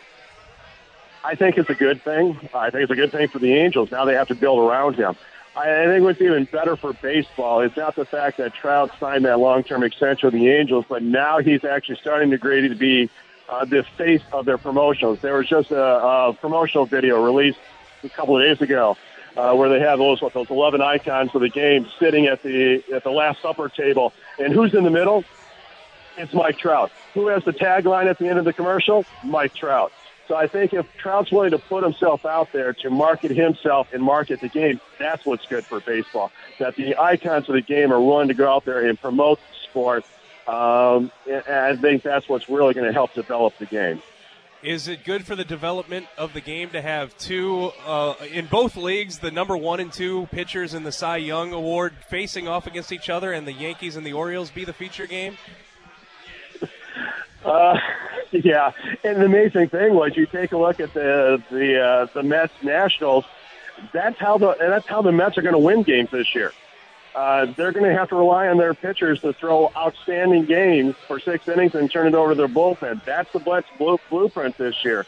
I think it's a good thing. I think it's a good thing for the Angels. Now they have to build around him. I think what's even better for baseball is not the fact that Trout signed that long-term extension with the Angels, but now he's actually starting to grade to be the face of their promotions. There was just a promotional video released a couple of days ago where they have those 11 icons of the game sitting at the Last Supper table. And who's in the middle? It's Mike Trout. Who has the tagline at the end of the commercial? Mike Trout. So I think if Trout's willing to put himself out there to market himself and market the game, that's what's good for baseball. That the icons of the game are willing to go out there and promote the sport. And I think that's what's really going to help develop the game. Is it good for the development of the game to have two, in both leagues, the number 1 and 2 pitchers in the Cy Young Award facing off against each other and the Yankees and the Orioles be the feature game? Yeah, and the amazing thing was you take a look at the Mets Nationals. That's how the Mets are going to win games this year. They're going to have to rely on their pitchers to throw outstanding games for 6 innings and turn it over to their bullpen. That's the Mets blueprint this year.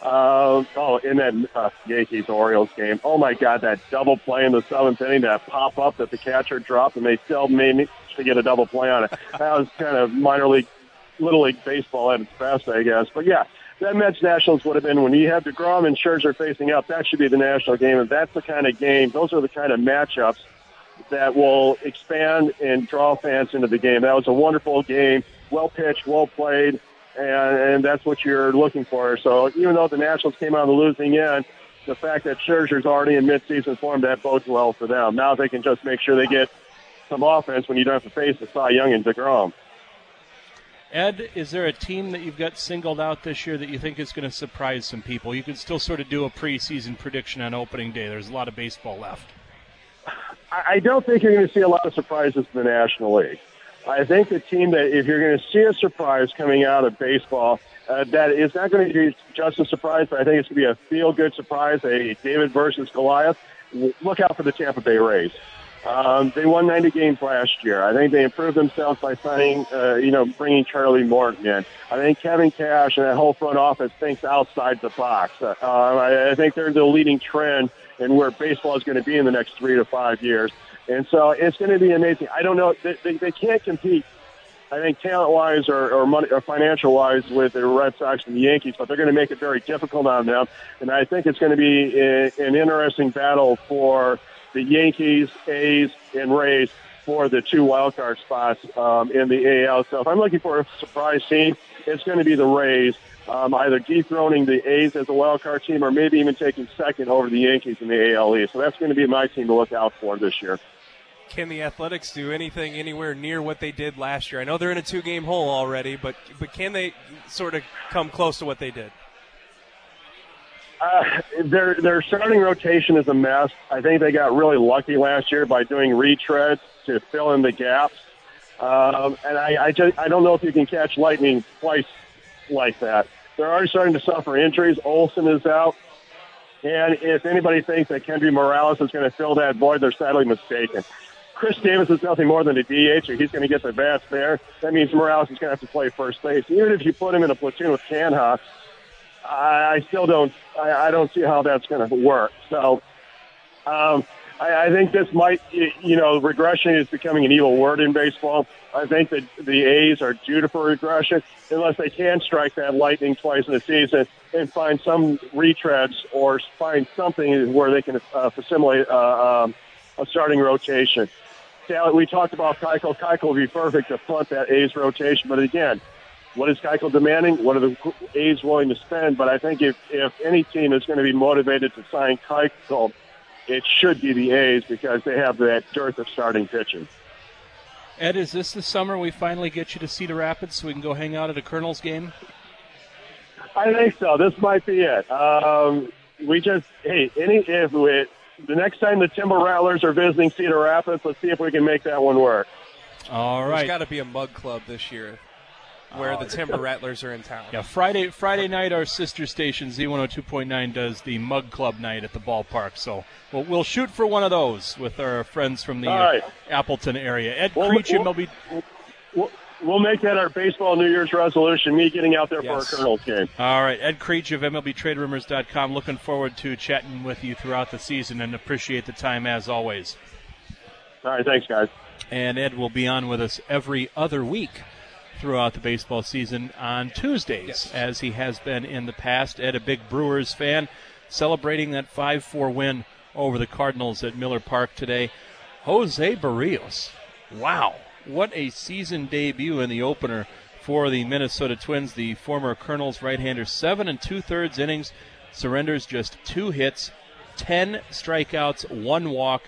In that Yankees-Orioles game, oh my God, that double play in the 7th inning, that pop-up that the catcher dropped, and they still managed to get a double play on it. That was kind of Little League baseball at its best, I guess. But yeah, that Mets Nationals would have been, when you have DeGrom and Scherzer facing up, that should be the national game, and that's the kind of game, those are the kind of matchups that will expand and draw fans into the game. That was a wonderful game, well pitched, well played, and that's what you're looking for. So even though the Nationals came out on the losing end, the fact that Scherzer's already in midseason form, that bodes well for them. Now they can just make sure they get some offense when you don't have to face the Cy Young and DeGrom. Ed, is there a team that you've got singled out this year that you think is going to surprise some people? You can still sort of do a preseason prediction on opening day. There's a lot of baseball left. I don't think you're going to see a lot of surprises in the National League. I think the team that, if you're going to see a surprise coming out of baseball, that is not going to be just a surprise, but I think it's going to be a feel-good surprise, a David versus Goliath. Look out for the Tampa Bay Rays. They won 90 games last year. I think they improved themselves by signing, bringing Charlie Morton in. I think Kevin Cash and that whole front office thinks outside the box. I think they're the leading trend in where baseball is going to be in the next 3 to 5 years. And so it's going to be amazing. I don't know. They can't compete, I think, talent-wise or money or financial-wise with the Red Sox and the Yankees, but they're going to make it very difficult on them. And I think it's going to be an interesting battle for the Yankees, A's, and Rays for the 2 wildcard spots in the AL. So if I'm looking for a surprise team, it's going to be the Rays, either dethroning the A's as a wildcard team or maybe even taking second over the Yankees in the AL East. So that's going to be my team to look out for this year. Can the Athletics do anything anywhere near what they did last year? I know they're in a 2-game hole already, but can they sort of come close to what they did? Their starting rotation is a mess. I think they got really lucky last year by doing retreads to fill in the gaps. And I don't know if you can catch lightning twice like that. They're already starting to suffer injuries. Olsen is out. And if anybody thinks that Kendry Morales is going to fill that void, they're sadly mistaken. Chris Davis is nothing more than a DH, or he's going to get the bats there. That means Morales is going to have to play first base. Even if you put him in a platoon with Canha, I still don't. I don't see how that's going to work. So I think this might, regression is becoming an evil word in baseball. I think that the A's are due for regression unless they can strike that lightning twice in a season and find some retreads or find something where they can assimilate a starting rotation. We talked about Keuchel. Keuchel would be perfect to front that A's rotation. But again, what is Keuchel demanding? What are the A's willing to spend? But I think if any team is going to be motivated to sign Keuchel, it should be the A's because they have that dearth of starting pitching. Ed, is this the summer we finally get you to Cedar Rapids so we can go hang out at a Colonel's game? I think so. This might be it. The next time the Timber Rattlers are visiting Cedar Rapids, let's see if we can make that one work. All right. There's got to be a mug club this year where the Timber Rattlers are in town. Yeah, Friday night, our sister station, Z102.9, does the Mug Club night at the ballpark. So we'll shoot for one of those with our friends from the Appleton area. Ed Creech, we'll make that our baseball New Year's resolution, me getting out there for a Colonel's game. All right, Ed Creech of MLBTradeRumors.com. Looking forward to chatting with you throughout the season and appreciate the time as always. All right, thanks, guys. And Ed will be on with us every other week throughout the baseball season on Tuesdays, as he has been in the past. Ed, a big Brewers fan, celebrating that 5-4 win over the Cardinals at Miller Park today. Jose Barrios, wow, what a season debut in the opener for the Minnesota Twins. The former Colonels right-hander, 7 2/3 innings, surrenders just 2 hits, 10 strikeouts, 1 walk,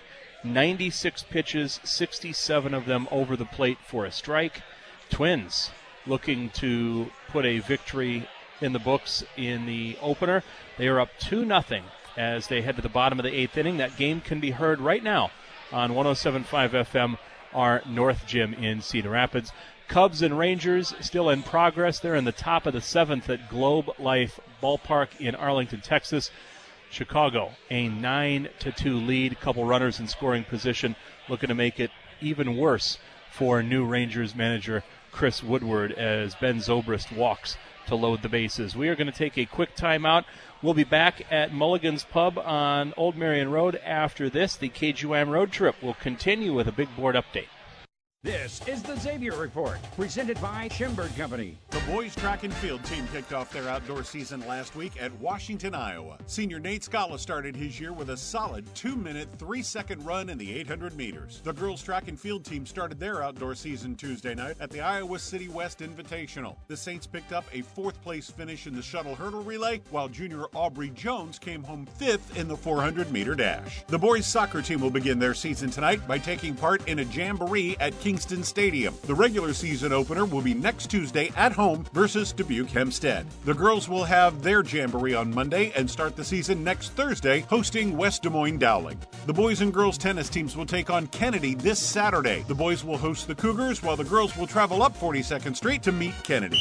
96 pitches, 67 of them over the plate for a strike. Twins looking to put a victory in the books in the opener. They are up 2-0 as they head to the bottom of the 8th inning. That game can be heard right now on 107.5 FM, our North Gym in Cedar Rapids. Cubs and Rangers still in progress. They're in the top of the 7th at Globe Life Ballpark in Arlington, Texas. Chicago, a 9-2 lead. Couple runners in scoring position, looking to make it even worse for new Rangers manager Chris Woodward as Ben Zobrist walks to load the bases. We are going to take a quick timeout. We'll be back at Mulligan's Pub on Old Marion Road after this. The KGUM road trip will continue with a big board update. This is the Xavier Report, presented by Schimberg Company. The boys track and field team kicked off their outdoor season last week at Washington, Iowa. Senior Nate Scala started his year with a solid 2-minute, 3-second run in the 800 meters. The girls track and field team started their outdoor season Tuesday night at the Iowa City West Invitational. The Saints picked up a 4th-place finish in the shuttle hurdle relay, while junior Aubrey Jones came home 5th in the 400-meter dash. The boys soccer team will begin their season tonight by taking part in a jamboree at Kingston Stadium. The regular season opener will be next Tuesday at home versus Dubuque Hempstead. The girls will have their jamboree on Monday and start the season next Thursday, hosting West Des Moines Dowling. The boys and girls tennis teams will take on Kennedy this Saturday. The boys will host the Cougars, while the girls will travel up 42nd Street to meet Kennedy.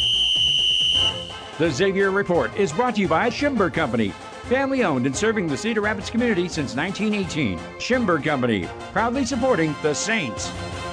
The Xavier Report is brought to you by Schimberg Company. Family owned and serving the Cedar Rapids community since 1918. Schimberg Company, proudly supporting the Saints.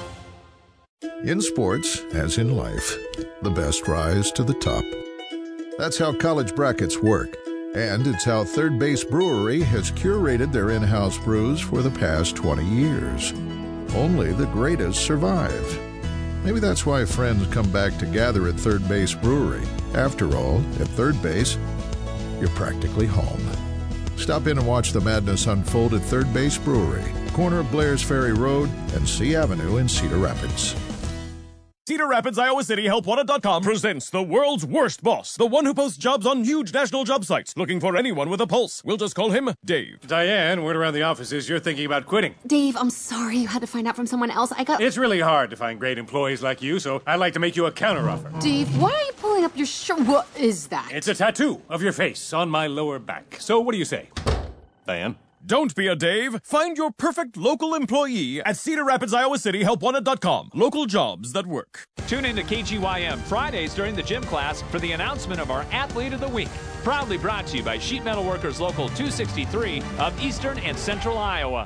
In sports, as in life, the best rise to the top. That's how college brackets work. And it's how Third Base Brewery has curated their in-house brews for the past 20 years. Only the greatest survive. Maybe that's why friends come back to gather at Third Base Brewery. After all, at Third Base, you're practically home. Stop in and watch the madness unfold at Third Base Brewery, corner of Blair's Ferry Road and C Avenue in Cedar Rapids. Cedar Rapids, Iowa City, HelpWanted.com presents the world's worst boss, the one who posts jobs on huge national job sites, looking for anyone with a pulse. We'll just call him Dave. Diane, word around the office is you're thinking about quitting. Dave, I'm sorry you had to find out from someone else. It's really hard to find great employees like you, so I'd like to make you a counteroffer. Dave, why are you pulling up your shirt? What is that? It's a tattoo of your face on my lower back. So what do you say, Diane? Don't be a Dave. Find your perfect local employee at Cedar Rapids, Iowa City, HelpWanted.com. Local jobs that work. Tune in to KGYM Fridays during the gym class for the announcement of our Athlete of the Week. Proudly brought to you by Sheet Metal Workers Local 263 of Eastern and Central Iowa.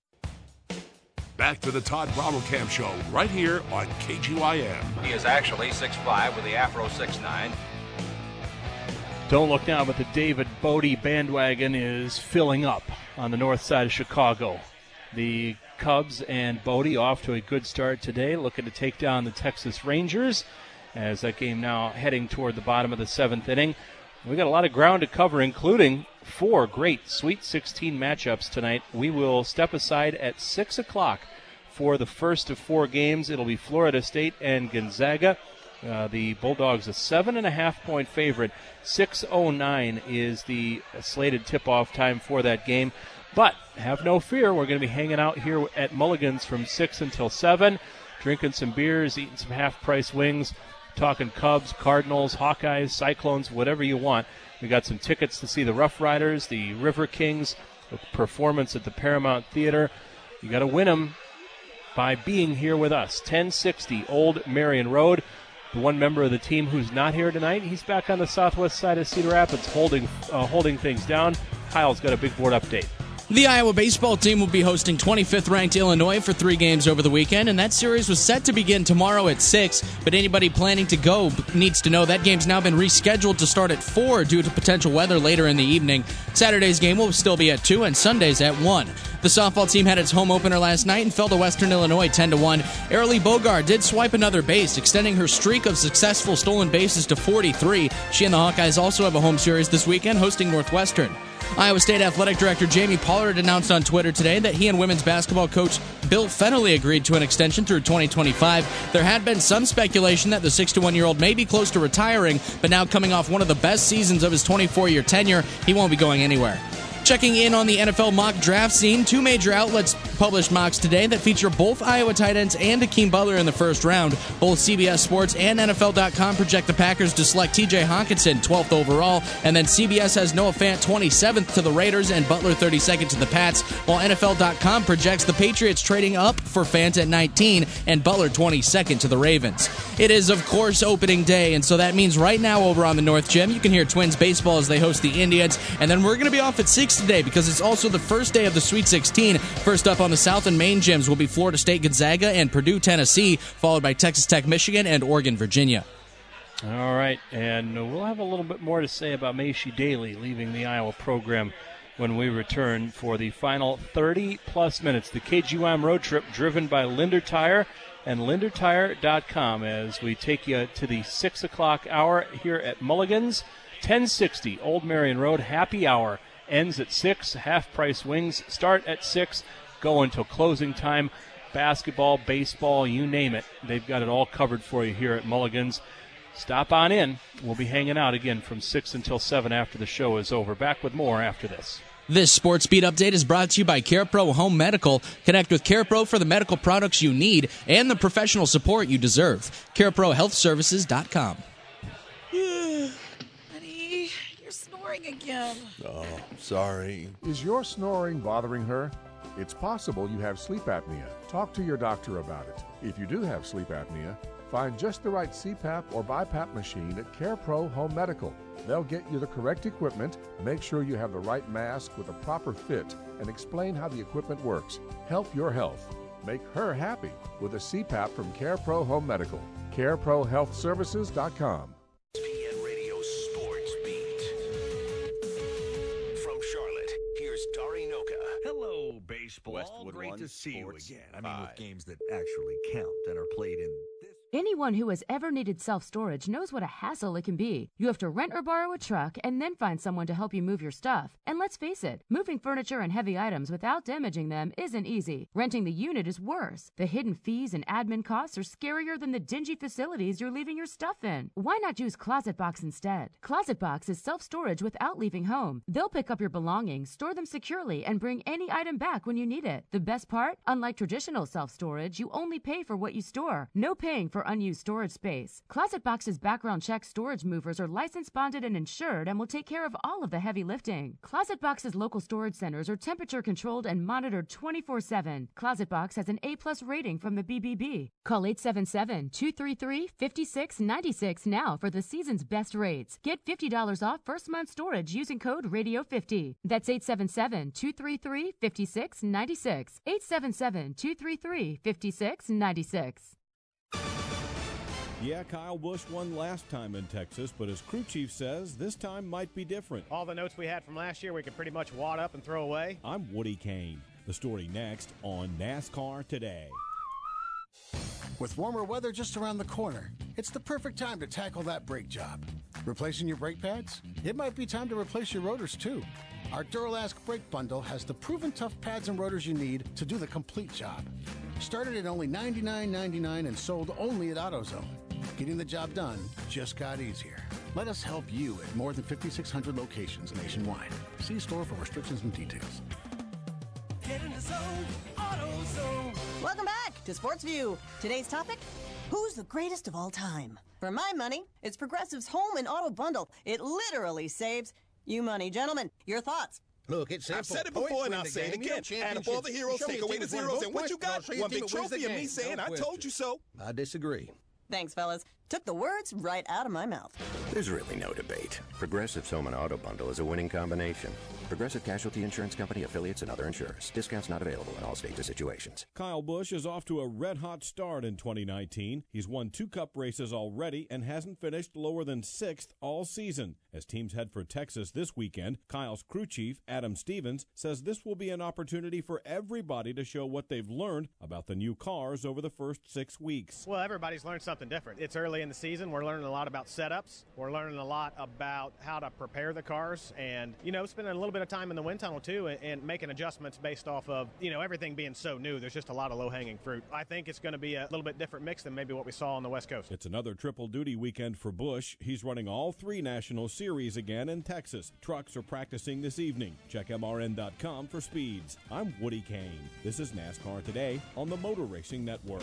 Back to the Todd Brommelkamp Show right here on KGYM. He is actually 6'5" with the Afro 6'9". Don't look now, but the David Bodie bandwagon is filling up on the north side of Chicago. The Cubs and Bodie off to a good start today, looking to take down the Texas Rangers as that game now heading toward the bottom of the seventh inning. We got a lot of ground to cover, including 4 great Sweet 16 matchups tonight. We will step aside at 6 o'clock for the first of 4 games. It'll be Florida State and Gonzaga. The Bulldogs a 7.5-point favorite. 6:09 is the slated tip-off time for that game. But have no fear, we're going to be hanging out here at Mulligan's from 6 until 7, drinking some beers, eating some half-price wings, talking Cubs, Cardinals, Hawkeyes, Cyclones, whatever you want. We got some tickets to see the Rough Riders, the River Kings, a performance at the Paramount Theater. You got to win them by being here with us. 1060 Old Marion Road. The one member of the team who's not here tonight, he's back on the southwest side of Cedar Rapids holding things down. Kyle's got a big board update. The Iowa baseball team will be hosting 25th-ranked Illinois for 3 games over the weekend, and that series was set to begin tomorrow at 6, but anybody planning to go needs to know that game's now been rescheduled to start at 4 due to potential weather later in the evening. Saturday's game will still be at 2, and Sunday's at 1. The softball team had its home opener last night and fell to Western Illinois 10-1. Arely Bogard did swipe another base, extending her streak of successful stolen bases to 43. She and the Hawkeyes also have a home series this weekend, hosting Northwestern. Iowa State Athletic Director Jamie Pollard announced on Twitter today that he and women's basketball coach Bill Fennelly agreed to an extension through 2025. There had been some speculation that the 61-year-old may be close to retiring, but now coming off one of the best seasons of his 24-year tenure, he won't be going anywhere. Checking in on the NFL mock draft scene, 2 major outlets published mocks today that feature both Iowa tight ends and Akeem Butler in the first round. Both CBS Sports and NFL.com project the Packers to select TJ Hockenson 12th overall, and then CBS has Noah Fant 27th to the Raiders and Butler 32nd to the Pats, while NFL.com projects the Patriots trading up for Fant at 19 and Butler 22nd to the Ravens. It is, of course, opening day, and so that means right now over on the North Gym, you can hear Twins baseball as they host the Indians, and then we're going to be off at 6 today because it's also the first day of the Sweet 16. First up on the South and Main gyms will be Florida State Gonzaga and Purdue Tennessee, followed by Texas Tech Michigan and Oregon Virginia. All right, and we'll have a little bit more to say about Macy Daly leaving the Iowa program when we return for the final 30-plus minutes. The KGYM road trip driven by Linder Tire and LinderTire.com as we take you to the 6 o'clock hour here at Mulligan's. 1060 Old Marion Road, happy hour. Ends at 6. Half-price wings start at 6. Go until closing time. Basketball, baseball, you name it. They've got it all covered for you here at Mulligan's. Stop on in. We'll be hanging out again from 6 until 7 after the show is over. Back with more after this. This Sports Beat update is brought to you by CarePro Home Medical. Connect with CarePro for the medical products you need and the professional support you deserve. CareProHealthServices.com. Again. Oh, sorry. Is your snoring bothering her? It's possible you have sleep apnea. Talk to your doctor about it. If you do have sleep apnea, find just the right CPAP or BiPAP machine at CarePro Home Medical. They'll get you the correct equipment, make sure you have the right mask with a proper fit, and explain how the equipment works. Help your health. Make her happy with a CPAP from CarePro Home Medical. CareProHealthServices.com. Hello, baseball. Westwood Great One to see Sports you again. I mean, 5. with games that actually count and are played in this. Anyone who has ever needed self-storage knows what a hassle it can be. You have to rent or borrow a truck and then find someone to help you move your stuff. And let's face it, moving furniture and heavy items without damaging them isn't easy. Renting the unit is worse. The hidden fees and admin costs are scarier than the dingy facilities you're leaving your stuff in. Why not use ClosetBox instead? ClosetBox is self-storage without leaving home. They'll pick up your belongings, store them securely, and bring any item back when you need it. The best part? Unlike traditional self-storage, you only pay for what you store. No paying for unused storage space. ClosetBox's background check storage movers are licensed, bonded, and insured and will take care of all of the heavy lifting. ClosetBox's local storage centers are temperature controlled and monitored 24/7. ClosetBox has an A+ rating from the BBB. Call 877-233-5696 now for the season's best rates. Get $50 off first month storage using code RADIO50. That's 877-233-5696. 877-233-5696. Yeah, Kyle Busch won last time in Texas, but his crew chief says this time might be different. All the notes we had from last year we could pretty much wad up and throw away. I'm Woody Kane. The story next on NASCAR Today. With warmer weather just around the corner, it's the perfect time to tackle that brake job. Replacing your brake pads? It might be time to replace your rotors too. Our Duralask brake bundle has the proven tough pads and rotors you need to do the complete job. Started at only $99.99 and sold only at AutoZone. Getting the job done just got easier. Let us help you at more than 5,600 locations nationwide. See store for restrictions and details. Get in the zone, AutoZone. Welcome back to Sports View. Today's topic, who's the greatest of all time? For my money, it's Progressive's Home and Auto Bundle. It literally saves you money. Gentlemen, your thoughts? Look, it's simple. I've said it before and I'll say it again. Add up all the heroes, take away the zeros, and what you got? One big trophy of me saying, I told you so. I disagree. Thanks, fellas. Took the words right out of my mouth. There's really no debate. Progressive's Home and Auto Bundle is a winning combination. Progressive Casualty Insurance Company, affiliates, and other insurers. Discounts not available in all states or situations. Kyle Busch is off to a red-hot start in 2019. He's won 2 Cup races already and hasn't finished lower than 6th all season. As teams head for Texas this weekend, Kyle's crew chief, Adam Stevens, says this will be an opportunity for everybody to show what they've learned about the new cars over the first 6 weeks. Well, everybody's learned something different. It's early in the season. We're learning a lot about setups. We're learning a lot about how to prepare the cars and, spending a little bit of time in the wind tunnel, too, and making adjustments based off of, everything being so new. There's just a lot of low-hanging fruit. I think it's going to be a little bit different mix than maybe what we saw on the West Coast. It's another triple-duty weekend for Busch. He's running all 3 national series again in Texas. Trucks are practicing this evening. Check MRN.com for speeds. I'm Woody Kane. This is NASCAR Today on the Motor Racing Network.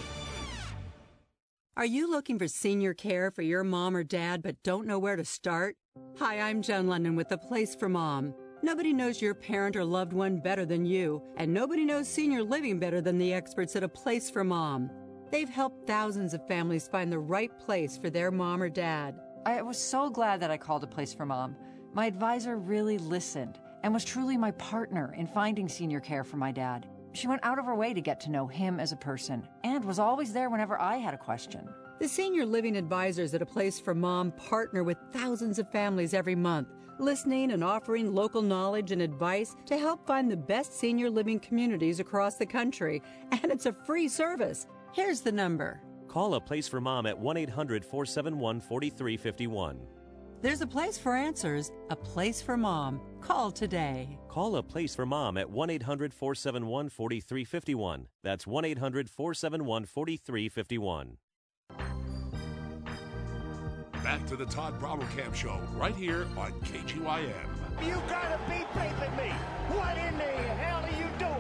Are you looking for senior care for your mom or dad but don't know where to start? Hi, I'm Jen London with A Place for Mom. Nobody knows your parent or loved one better than you, and nobody knows senior living better than the experts at A Place for Mom. They've helped thousands of families find the right place for their mom or dad. I was so glad that I called A Place for Mom. My advisor really listened and was truly my partner in finding senior care for my dad. She went out of her way to get to know him as a person and was always there whenever I had a question. The senior living advisors at A Place for Mom partner with thousands of families every month, listening and offering local knowledge and advice to help find the best senior living communities across the country. And it's a free service. Here's the number. Call A Place for Mom at 1-800-471-4351. There's a place for answers, a place for mom. Call today. Call A Place for Mom at 1-800-471-4351. That's 1-800-471-4351. Back to the Todd Brommelkamp Show, right here on KGYM. You gotta be taping me. What in the hell are you doing?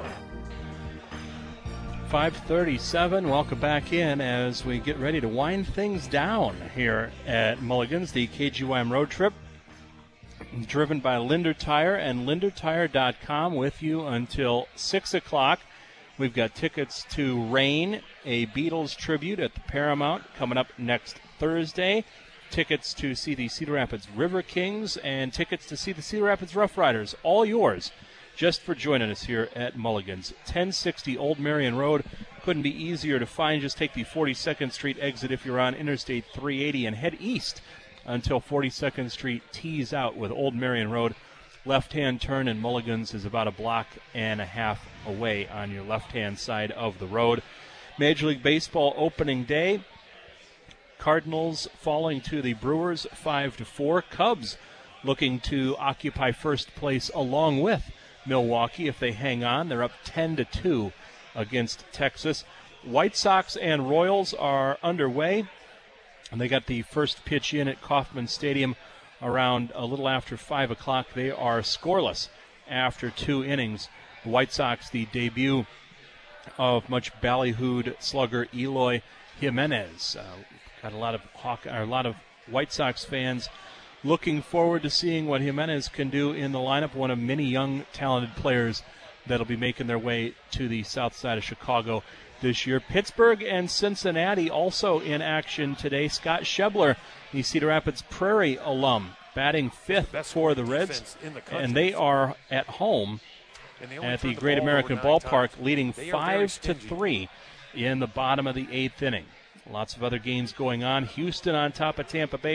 5:37. Welcome back in as we get ready to wind things down here at Mulligan's, the KGYM road trip, driven by Linder Tire and LinderTire.com, with you until 6 o'clock. We've got tickets to Rain, a Beatles tribute at the Paramount, coming up next Thursday. Tickets to see the Cedar Rapids River Kings and tickets to see the Cedar Rapids Rough Riders, all yours, just for joining us here at Mulligan's. 1060 Old Marion Road. Couldn't be easier to find. Just take the 42nd Street exit if you're on Interstate 380 and head east until 42nd Street tees out with Old Marion Road. Left-hand turn, and Mulligan's is about a block and a half away on your left-hand side of the road. Major League Baseball opening day Cardinals falling to the Brewers 5-4. Cubs looking to occupy first place along with Milwaukee. If they hang on, they're up 10-2 against Texas. White Sox and Royals are underway, and they got the first pitch in at Kauffman Stadium around a little after 5 o'clock. They are scoreless after 2 innings. The White Sox, the debut of much ballyhooed slugger Eloy Jimenez. Got a lot of White Sox fans looking forward to seeing what Jimenez can do in the lineup. One of many young, talented players that'll be making their way to the south side of Chicago this year. Pittsburgh and Cincinnati also in action today. Scott Schebler, the Cedar Rapids Prairie alum, batting 5th for the Reds, and they are at home at the Great American Ballpark, leading 5-3 in the bottom of the 8th inning. Lots of other games going on. Houston on top of Tampa Bay,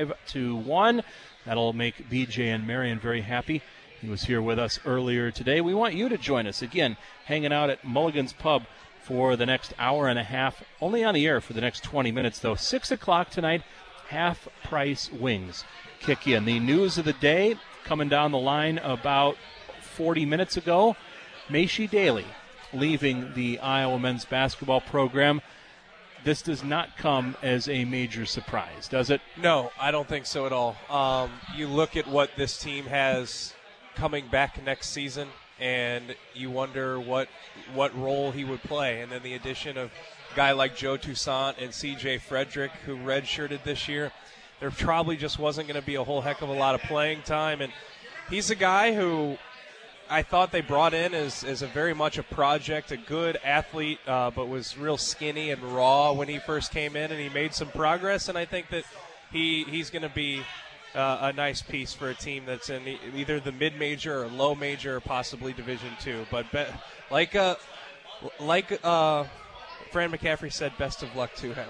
5-1. That'll make BJ and Marion very happy. He was here with us earlier today. We want you to join us again, hanging out at Mulligan's Pub for the next hour and a half. Only on the air for the next 20 minutes, though. 6 o'clock tonight, half-price wings kick in. The news of the day coming down the line about 40 minutes ago. Macy Daly leaving the Iowa men's basketball program. This does not come as a major surprise, does it? No, I don't think so at all. You look at what this team has coming back next season, and you wonder what role he would play. And then the addition of a guy like Joe Toussaint and C.J. Frederick, who redshirted this year, there probably just wasn't going to be a whole heck of a lot of playing time. And he's a guy who I thought they brought in as a very much a project, a good athlete, but was real skinny and raw when he first came in, and he made some progress. And I think that he's going to be a nice piece for a team that's in either the mid-major or low-major or possibly Division II. But like Fran McCaffrey said, best of luck to him.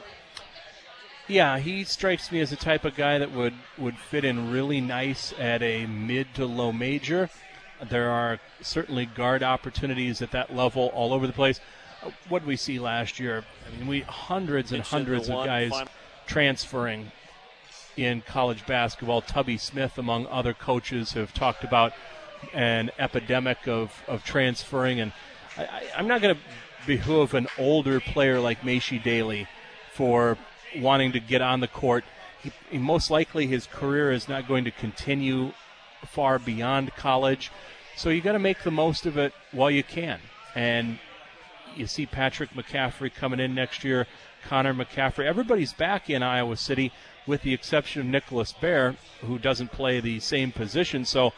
Yeah, he strikes me as the type of guy that would fit in really nice at a mid to low major. There are certainly guard opportunities at that level all over the place. What did we see last year? I mean, hundreds and hundreds of guys transferring in college basketball. Tubby Smith, among other coaches, have talked about an epidemic of transferring. And I'm not going to behoove an older player like Macy Daly for wanting to get on the court. He most likely his career is not going to continue far beyond college. So you got to make the most of it while you can. And you see Patrick McCaffrey coming in next year, Connor McCaffrey. Everybody's back in Iowa City with the exception of Nicholas Baer, who doesn't play the same position. So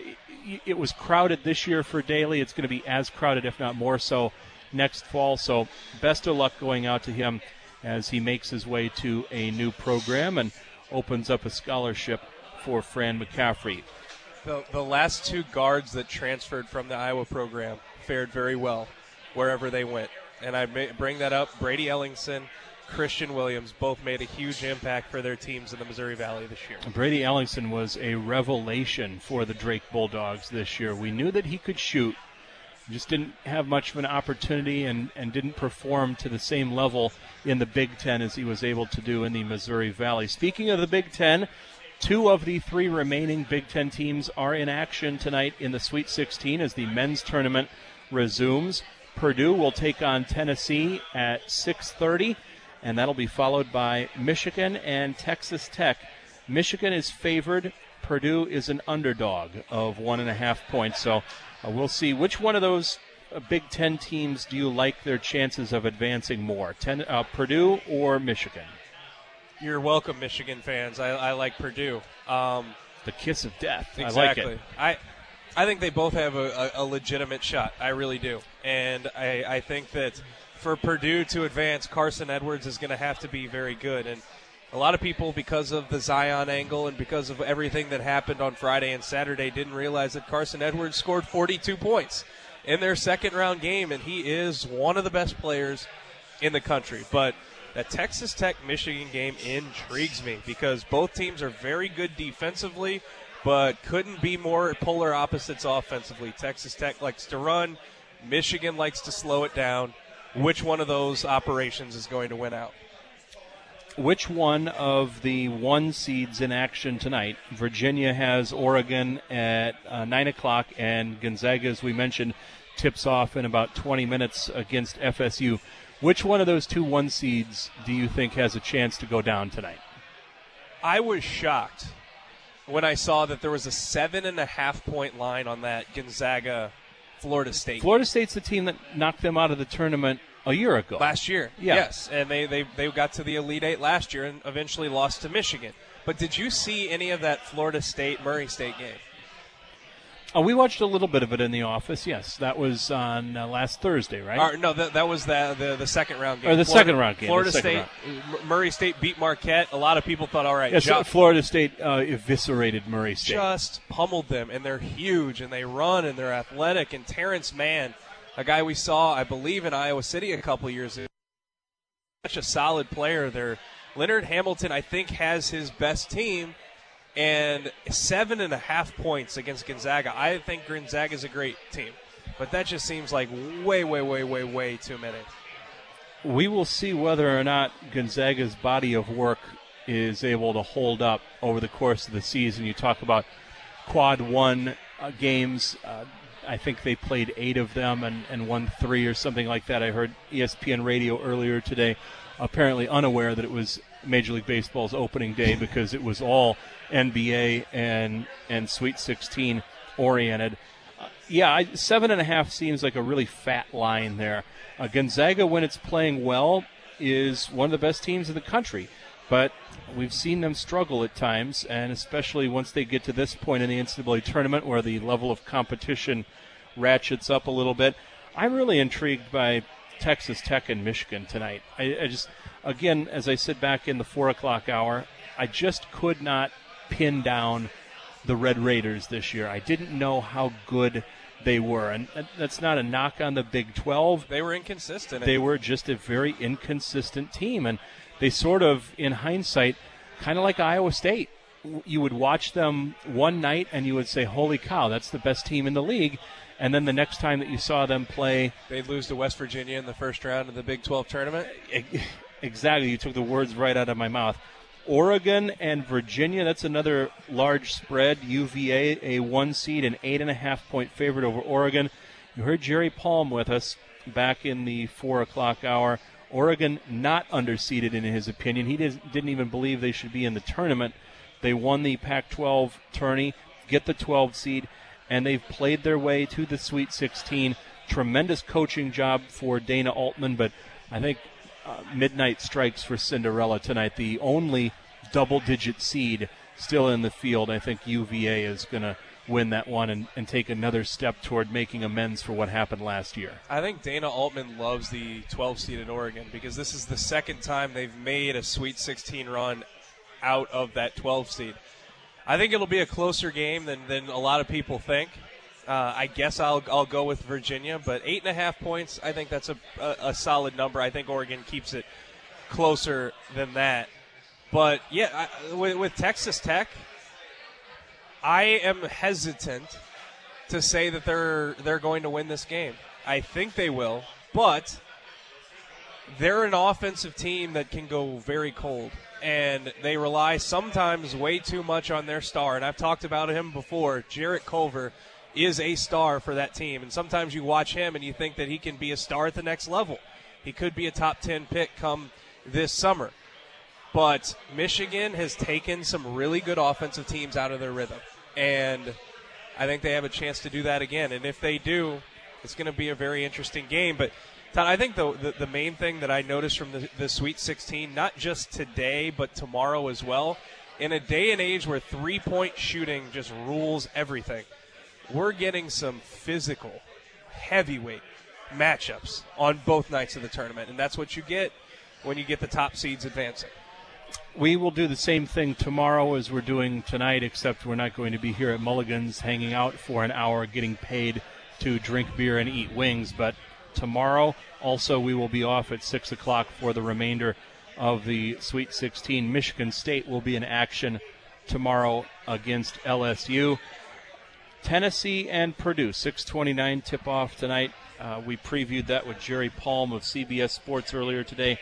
it was crowded this year for Daly. It's going to be as crowded, if not more so, next fall. So best of luck going out to him as he makes his way to a new program and opens up a scholarship for Fran McCaffrey. The last 2 guards that transferred from the Iowa program fared very well wherever they went. And I bring that up. Brady Ellingson, Christian Williams both made a huge impact for their teams in the Missouri Valley this year. Brady Ellingson was a revelation for the Drake Bulldogs this year. We knew that he could shoot. Just didn't have much of an opportunity and didn't perform to the same level in the Big Ten as he was able to do in the Missouri Valley. Speaking of the Big Ten, 2 of the 3 remaining Big Ten teams are in action tonight in the Sweet 16 as the men's tournament resumes. Purdue will take on Tennessee at 6:30, and that'll be followed by Michigan and Texas Tech. Michigan is favored. Purdue is an underdog of 1.5 points. So we'll see which one of those Big Ten teams do you like their chances of advancing more, Purdue or Michigan? You're welcome, Michigan fans. I like Purdue. The kiss of death. Exactly. I like it. I think they both have a legitimate shot. I really do. And I think that for Purdue to advance, Carson Edwards is going to have to be very good. And a lot of people, because of the Zion angle and because of everything that happened on Friday and Saturday, didn't realize that Carson Edwards scored 42 points in their second-round game, and he is one of the best players in the country. But that Texas Tech-Michigan game intrigues me because both teams are very good defensively, but couldn't be more polar opposites offensively. Texas Tech likes to run. Michigan likes to slow it down. Which one of those operations is going to win out? which one of the 1 seeds in action tonight? Virginia has Oregon at 9 o'clock, and Gonzaga, as we mentioned, tips off in about 20 minutes against FSU. Which one of those 2 1 seeds do you think has a chance to go down tonight? I was shocked when I saw that there was a 7.5-point line on that Gonzaga Florida State. Florida State's the team that knocked them out of the tournament a year ago. Last year, yeah. Yes. And they got to the Elite Eight last year and eventually lost to Michigan. But did you see any of that Florida State-Murray State game? We watched a little bit of it in the office, yes. That was on last Thursday, right? No, that was the second-round game. Or the second-round game. Florida State, Murray State beat Marquette. A lot of people thought, all right. Yes, Florida State eviscerated Murray State. Just pummeled them, and they're huge, and they run, and they're athletic. And Terrence Mann, a guy we saw, I believe, in Iowa City a couple years ago, such a solid player there. Leonard Hamilton, I think, has his best team. And 7.5 points against Gonzaga. I think Gonzaga's a great team. But that just seems like way too many. We will see whether or not Gonzaga's body of work is able to hold up over the course of the season. You talk about quad 1 games. I think they played 8 of them and won 3 or something like that. I heard ESPN radio earlier today, apparently unaware that it was Major League Baseball's opening day because it was all NBA and Sweet 16 oriented. 7.5 seems like a really fat line there. Gonzaga, when it's playing well, is one of the best teams in the country, but we've seen them struggle at times, and especially once they get to this point in the NCAA tournament where the level of competition ratchets up a little bit. I'm really intrigued by Texas Tech and Michigan tonight. I just, again, as I said back in the 4 o'clock hour, I just could not pin down the Red Raiders this year. I didn't know how good they were, and that's not a knock on the Big 12. They were inconsistent. They were just a very inconsistent team, and they sort of, in hindsight, kind of like Iowa State. You would watch them one night and you would say, holy cow, that's the best team in the league. And then the next time that you saw them play, they'd lose to West Virginia in the first round of the Big 12 tournament. Exactly. You took the words right out of my mouth. Oregon and Virginia, that's another large spread. UVA, a 1 seed, an 8.5-point favorite over Oregon. You heard Jerry Palm with us back in the 4 o'clock hour. Oregon not underseeded in his opinion. He didn't even believe they should be in the tournament. They won the Pac-12 tourney, get the 12 seed, and they've played their way to the Sweet 16. Tremendous coaching job for Dana Altman, but I think midnight strikes for Cinderella tonight. The only double-digit seed still in the field. I think UVA is going to win that one and take another step toward making amends for what happened last year. I think Dana Altman loves the 12 seed in Oregon because this is the second time they've made a Sweet 16 run out of that 12 seed. I think it'll be a closer game than a lot of people think. I guess I'll go with Virginia, but 8.5 points, I think that's a solid number. I think Oregon keeps it closer than that. But, yeah, with Texas Tech, I am hesitant to say that they're going to win this game. I think they will, but they're an offensive team that can go very cold, and they rely sometimes way too much on their star. And I've talked about him before. Jarrett Culver is a star for that team, and sometimes you watch him and you think that he can be a star at the next level. He could be a top 10 pick come this summer. But Michigan has taken some really good offensive teams out of their rhythm, and I think they have a chance to do that again. And if they do, it's going to be a very interesting game. But, Todd, I think the main thing that I noticed from the Sweet 16, not just today but tomorrow as well, in a day and age where three-point shooting just rules everything, we're getting some physical, heavyweight matchups on both nights of the tournament, and that's what you get when you get the top seeds advancing. We will do the same thing tomorrow as we're doing tonight, except we're not going to be here at Mulligan's hanging out for an hour getting paid to drink beer and eat wings. But tomorrow, also, we will be off at 6 o'clock for the remainder of the Sweet 16. Michigan State will be in action tomorrow against LSU. Tennessee and Purdue, 6:29 tip-off tonight. We previewed that with Jerry Palm of CBS Sports earlier today.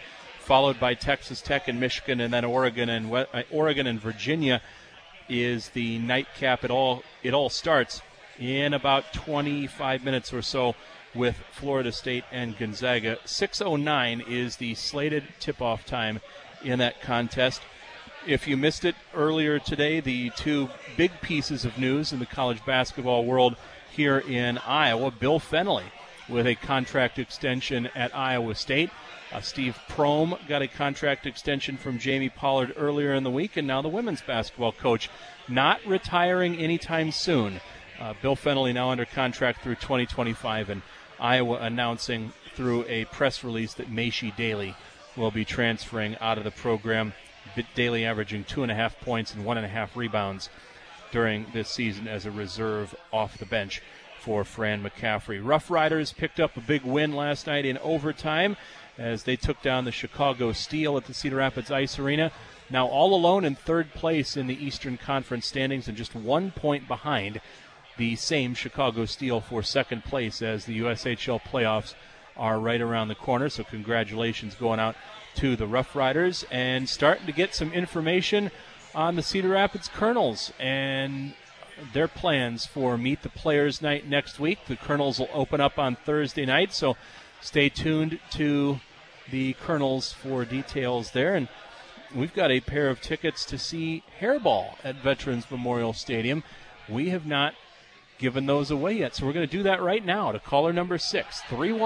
followed by Texas Tech and Michigan, and then Oregon and Virginia is the nightcap. It all starts in about 25 minutes or so with Florida State and Gonzaga. 6:09 is the slated tip-off time in that contest. If you missed it earlier today, the two big pieces of news in the college basketball world here in Iowa: Bill Fennelly with a contract extension at Iowa State. Steve Prohm got a contract extension from Jamie Pollard earlier in the week, and now the women's basketball coach not retiring anytime soon. Bill Fennelly now under contract through 2025, and Iowa announcing through a press release that Macy Daly will be transferring out of the program. Daly averaging 2.5 points and 1.5 rebounds during this season as a reserve off the bench for Fran McCaffrey. Rough Riders picked up a big win last night in overtime as they took down the Chicago Steel at the Cedar Rapids Ice Arena. Now all alone in third place in the Eastern Conference standings and just 1 point behind the same Chicago Steel for second place as the USHL playoffs are right around the corner. So congratulations going out to the Rough Riders, and starting to get some information on the Cedar Rapids Colonels and their plans for Meet the Players Night next week. The Colonels will open up on Thursday night, so stay tuned to the Colonels for details there. And we've got a pair of tickets to see Hairball at Veterans Memorial Stadium. We have not given those away yet, so we're going to do that right now to caller number 6,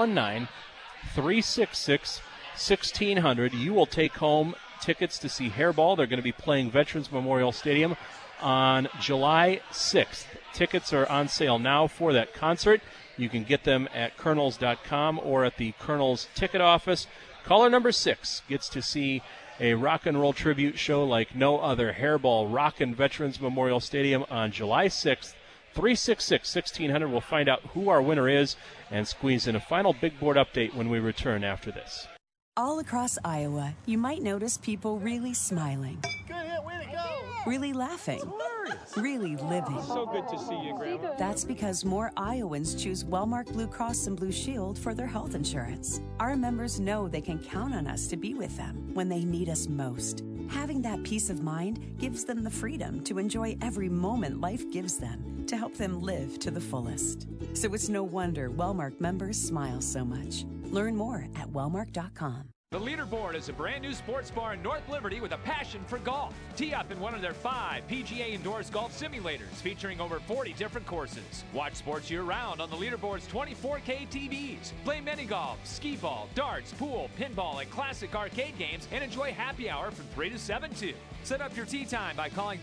319-366-1600. You will take home tickets to see Hairball. They're going to be playing Veterans Memorial Stadium on July 6th. Tickets are on sale now for that concert. You can get them at Colonels.com or at the Colonels ticket office. Caller number 6 gets to see a rock and roll tribute show like no other. Hairball rockin' Veterans Memorial Stadium on July 6th. 366-1600. We'll find out who our winner is and squeeze in a final big board update when we return after this. All across Iowa, you might notice people really smiling. Good hit, way to go. Really laughing. Really living. So good to see you, Grandma. That's because more Iowans choose Wellmark Blue Cross and Blue Shield for their health insurance. Our members know they can count on us to be with them when they need us most. Having that peace of mind gives them the freedom to enjoy every moment life gives them to help them live to the fullest. So it's no wonder Wellmark members smile so much. Learn more at wellmark.com. The Leaderboard is a brand new sports bar in North Liberty with a passion for golf. Tee up in one of their 5 PGA-endorsed golf simulators featuring over 40 different courses. Watch sports year-round on the Leaderboard's 24K TVs. Play mini-golf, skee-ball, darts, pool, pinball, and classic arcade games, and enjoy happy hour from 3 to 7, too. Set up your tee time by calling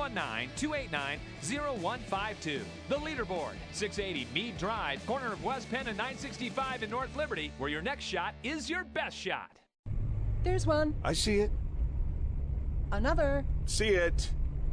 319-289-0152. The Leaderboard, 680 Meade Drive, corner of West Penn and 965 in North Liberty, where your next shot is your best shot. There's one. I see it. Another. See it.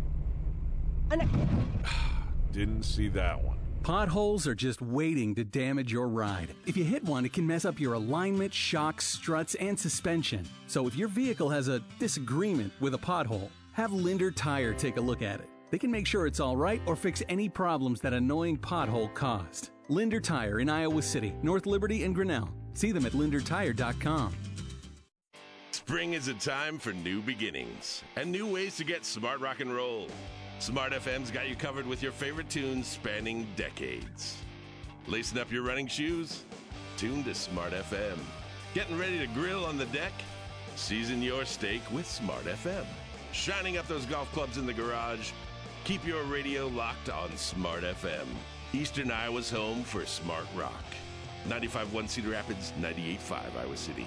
Didn't see that one. Potholes are just waiting to damage your ride. If you hit one, it can mess up your alignment, shocks, struts, and suspension. So if your vehicle has a disagreement with a pothole, have Linder Tire take a look at it. They can make sure it's all right or fix any problems that annoying pothole caused. Linder Tire in Iowa City, North Liberty, and Grinnell. See them at lindertire.com. Spring is a time for new beginnings and new ways to get smart rock and roll. Smart FM's got you covered with your favorite tunes spanning decades. Lacing up your running shoes? Tune to Smart FM. Getting ready to grill on the deck? Season your steak with Smart FM. Shining up those golf clubs in the garage? Keep your radio locked on Smart FM. Eastern Iowa's home for smart rock. 95.1 Cedar Rapids, 98.5 Iowa City.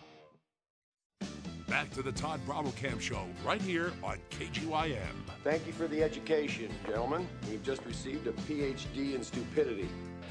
Back to the Todd Bravo-Camp Show, right here on KGYM. Thank you for the education, gentlemen. You've just received a PhD in stupidity.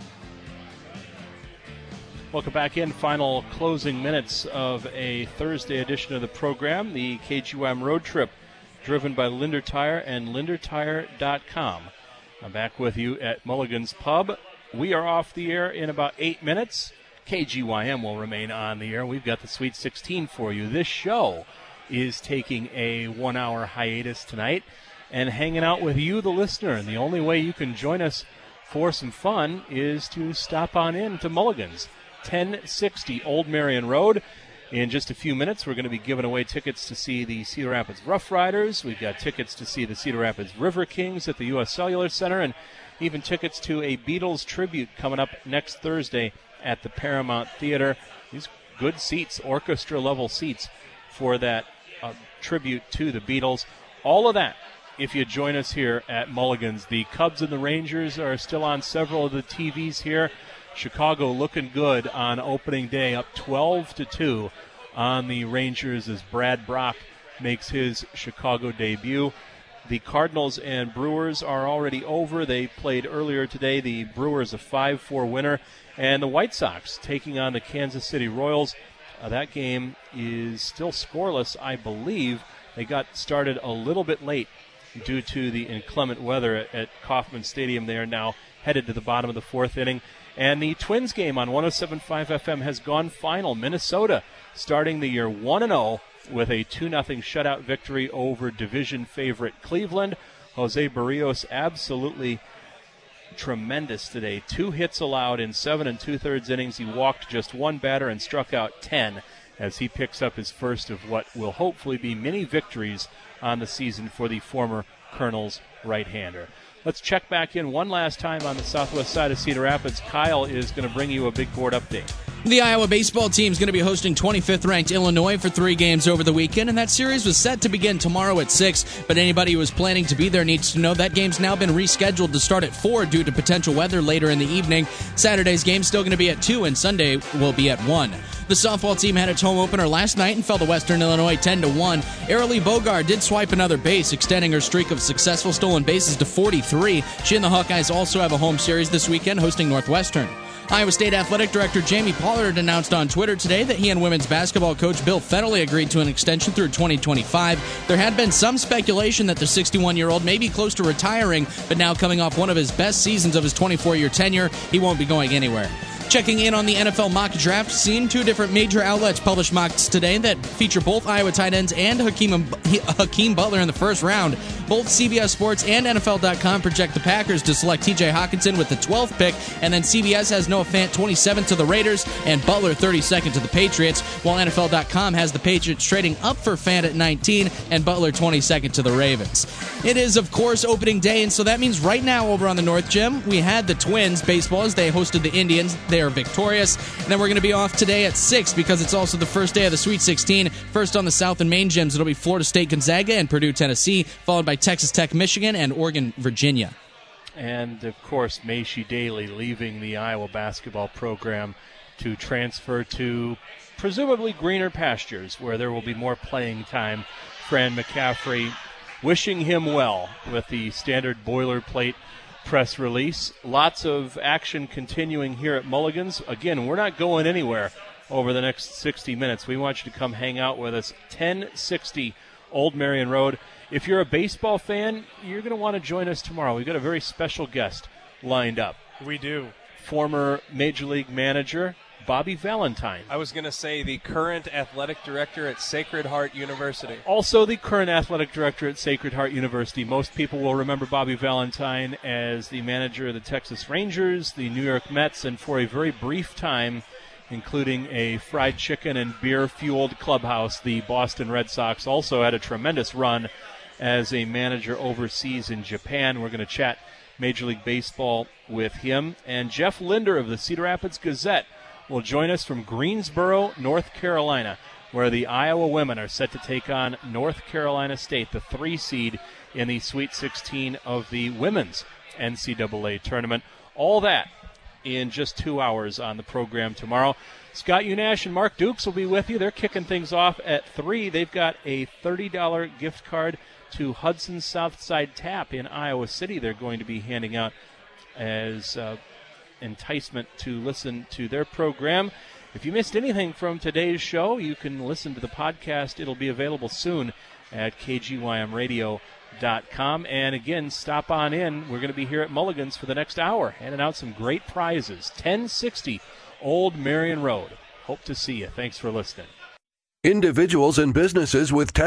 Welcome back in. Final closing minutes of a Thursday edition of the program, the KGYM Road Trip, driven by Linder Tire and lindertire.com. I'm back with you at Mulligan's Pub. We are off the air in about 8 minutes. KGYM will remain on the air. We've got the Sweet 16 for you. This show is taking a 1-hour hiatus tonight and hanging out with you, the listener. And the only way you can join us for some fun is to stop on in to Mulligan's, 1060 Old Marion Road. In just a few minutes, we're going to be giving away tickets to see the Cedar Rapids Rough Riders. We've got tickets to see the Cedar Rapids River Kings at the U.S. Cellular Center, and even tickets to a Beatles tribute coming up next Thursday at the Paramount Theater. These good seats, orchestra-level seats for that tribute to the Beatles. All of that, if you join us here at Mulligan's. The Cubs and the Rangers are still on several of the TVs here. Chicago looking good on opening day, up 12-2 on the Rangers as Brad Brock makes his Chicago debut. The Cardinals and Brewers are already over. They played earlier today. The Brewers a 5-4 winner. And the White Sox taking on the Kansas City Royals. That game is still scoreless, I believe. They got started a little bit late due to the inclement weather at Kauffman Stadium. They are now headed to the bottom of the fourth inning. And the Twins game on 107.5 FM has gone final. Minnesota starting the year 1-0 with a 2-0 shutout victory over division favorite Cleveland. Jose Barrios absolutely tremendous today. 2 hits allowed in 7 2/3 innings. He walked just 1 batter and struck out 10 as he picks up his first of what will hopefully be many victories on the season for the former Colonel's right-hander. Let's check back in one last time on the southwest side of Cedar Rapids. Kyle is going to bring you a big board update. The Iowa baseball team is going to be hosting 25th-ranked Illinois for 3 games over the weekend, and that series was set to begin tomorrow at 6, but anybody who was planning to be there needs to know that game's now been rescheduled to start at 4 due to potential weather later in the evening. Saturday's game's still going to be at 2, and Sunday will be at 1. The softball team had its home opener last night and fell to Western Illinois 10-1. Arely Bogard did swipe another base, extending her streak of successful stolen bases to 43. She and the Hawkeyes also have a home series this weekend, hosting Northwestern. Iowa State Athletic Director Jamie Pollard announced on Twitter today that he and women's basketball coach Bill Fennelly agreed to an extension through 2025. There had been some speculation that the 61-year-old may be close to retiring, but now coming off one of his best seasons of his 24-year tenure, he won't be going anywhere. Checking in on the NFL mock draft scene, 2 different major outlets published mocks today that feature both Iowa tight ends and Hakeem Butler in the first round. Both CBS Sports and NFL.com project the Packers to select TJ Hawkinson with the 12th pick, and then CBS has Noah Fant 27th to the Raiders and Butler 32nd to the Patriots, while NFL.com has the Patriots trading up for Fant at 19 and Butler 22nd to the Ravens. It is, of course, opening day, and so that means right now over on the North Gym, we had the Twins baseball as they hosted the Indians. They are victorious. And then we're going to be off today at 6 because it's also the first day of the Sweet 16. First on the South and Main gyms, it'll be Florida State Gonzaga and Purdue Tennessee, followed by Texas Tech Michigan and Oregon Virginia. And, of course, Macy Daly leaving the Iowa basketball program to transfer to presumably greener pastures where there will be more playing time. Fran McCaffrey wishing him well with the standard boilerplate press release. Lots of action continuing here at Mulligan's. Again, we're not going anywhere over the next 60 minutes. We want you to come hang out with us. 1060 Old Marion Road. If you're a baseball fan, you're going to want to join us tomorrow. We've got a very special guest lined up. We do. Former Major League manager Bobby Valentine. I was going to say the current athletic director at Sacred Heart University. Also the current athletic director at Sacred Heart University. Most people will remember Bobby Valentine as the manager of the Texas Rangers, the New York Mets, and for a very brief time, including a fried chicken and beer-fueled clubhouse, the Boston Red Sox also had a tremendous run as a manager overseas in Japan. We're going to chat Major League Baseball with him. And Jeff Linder of the Cedar Rapids Gazette will join us from Greensboro, North Carolina, where the Iowa women are set to take on North Carolina State, the 3 seed in the Sweet 16 of the women's NCAA tournament. All that in just 2 hours on the program tomorrow. Scott Unash and Mark Dukes will be with you. They're kicking things off at 3. They've got a $30 gift card to Hudson's Southside Tap in Iowa City. They're going to be handing out as enticement to listen to their program. If you missed anything from today's show, you can listen to the podcast. It'll be available soon at kgymradio.com. And again, stop on in. We're going to be here at Mulligan's for the next hour, handing out some great prizes. 1060 Old Marion Road. Hope to see you. Thanks for listening. Individuals and businesses with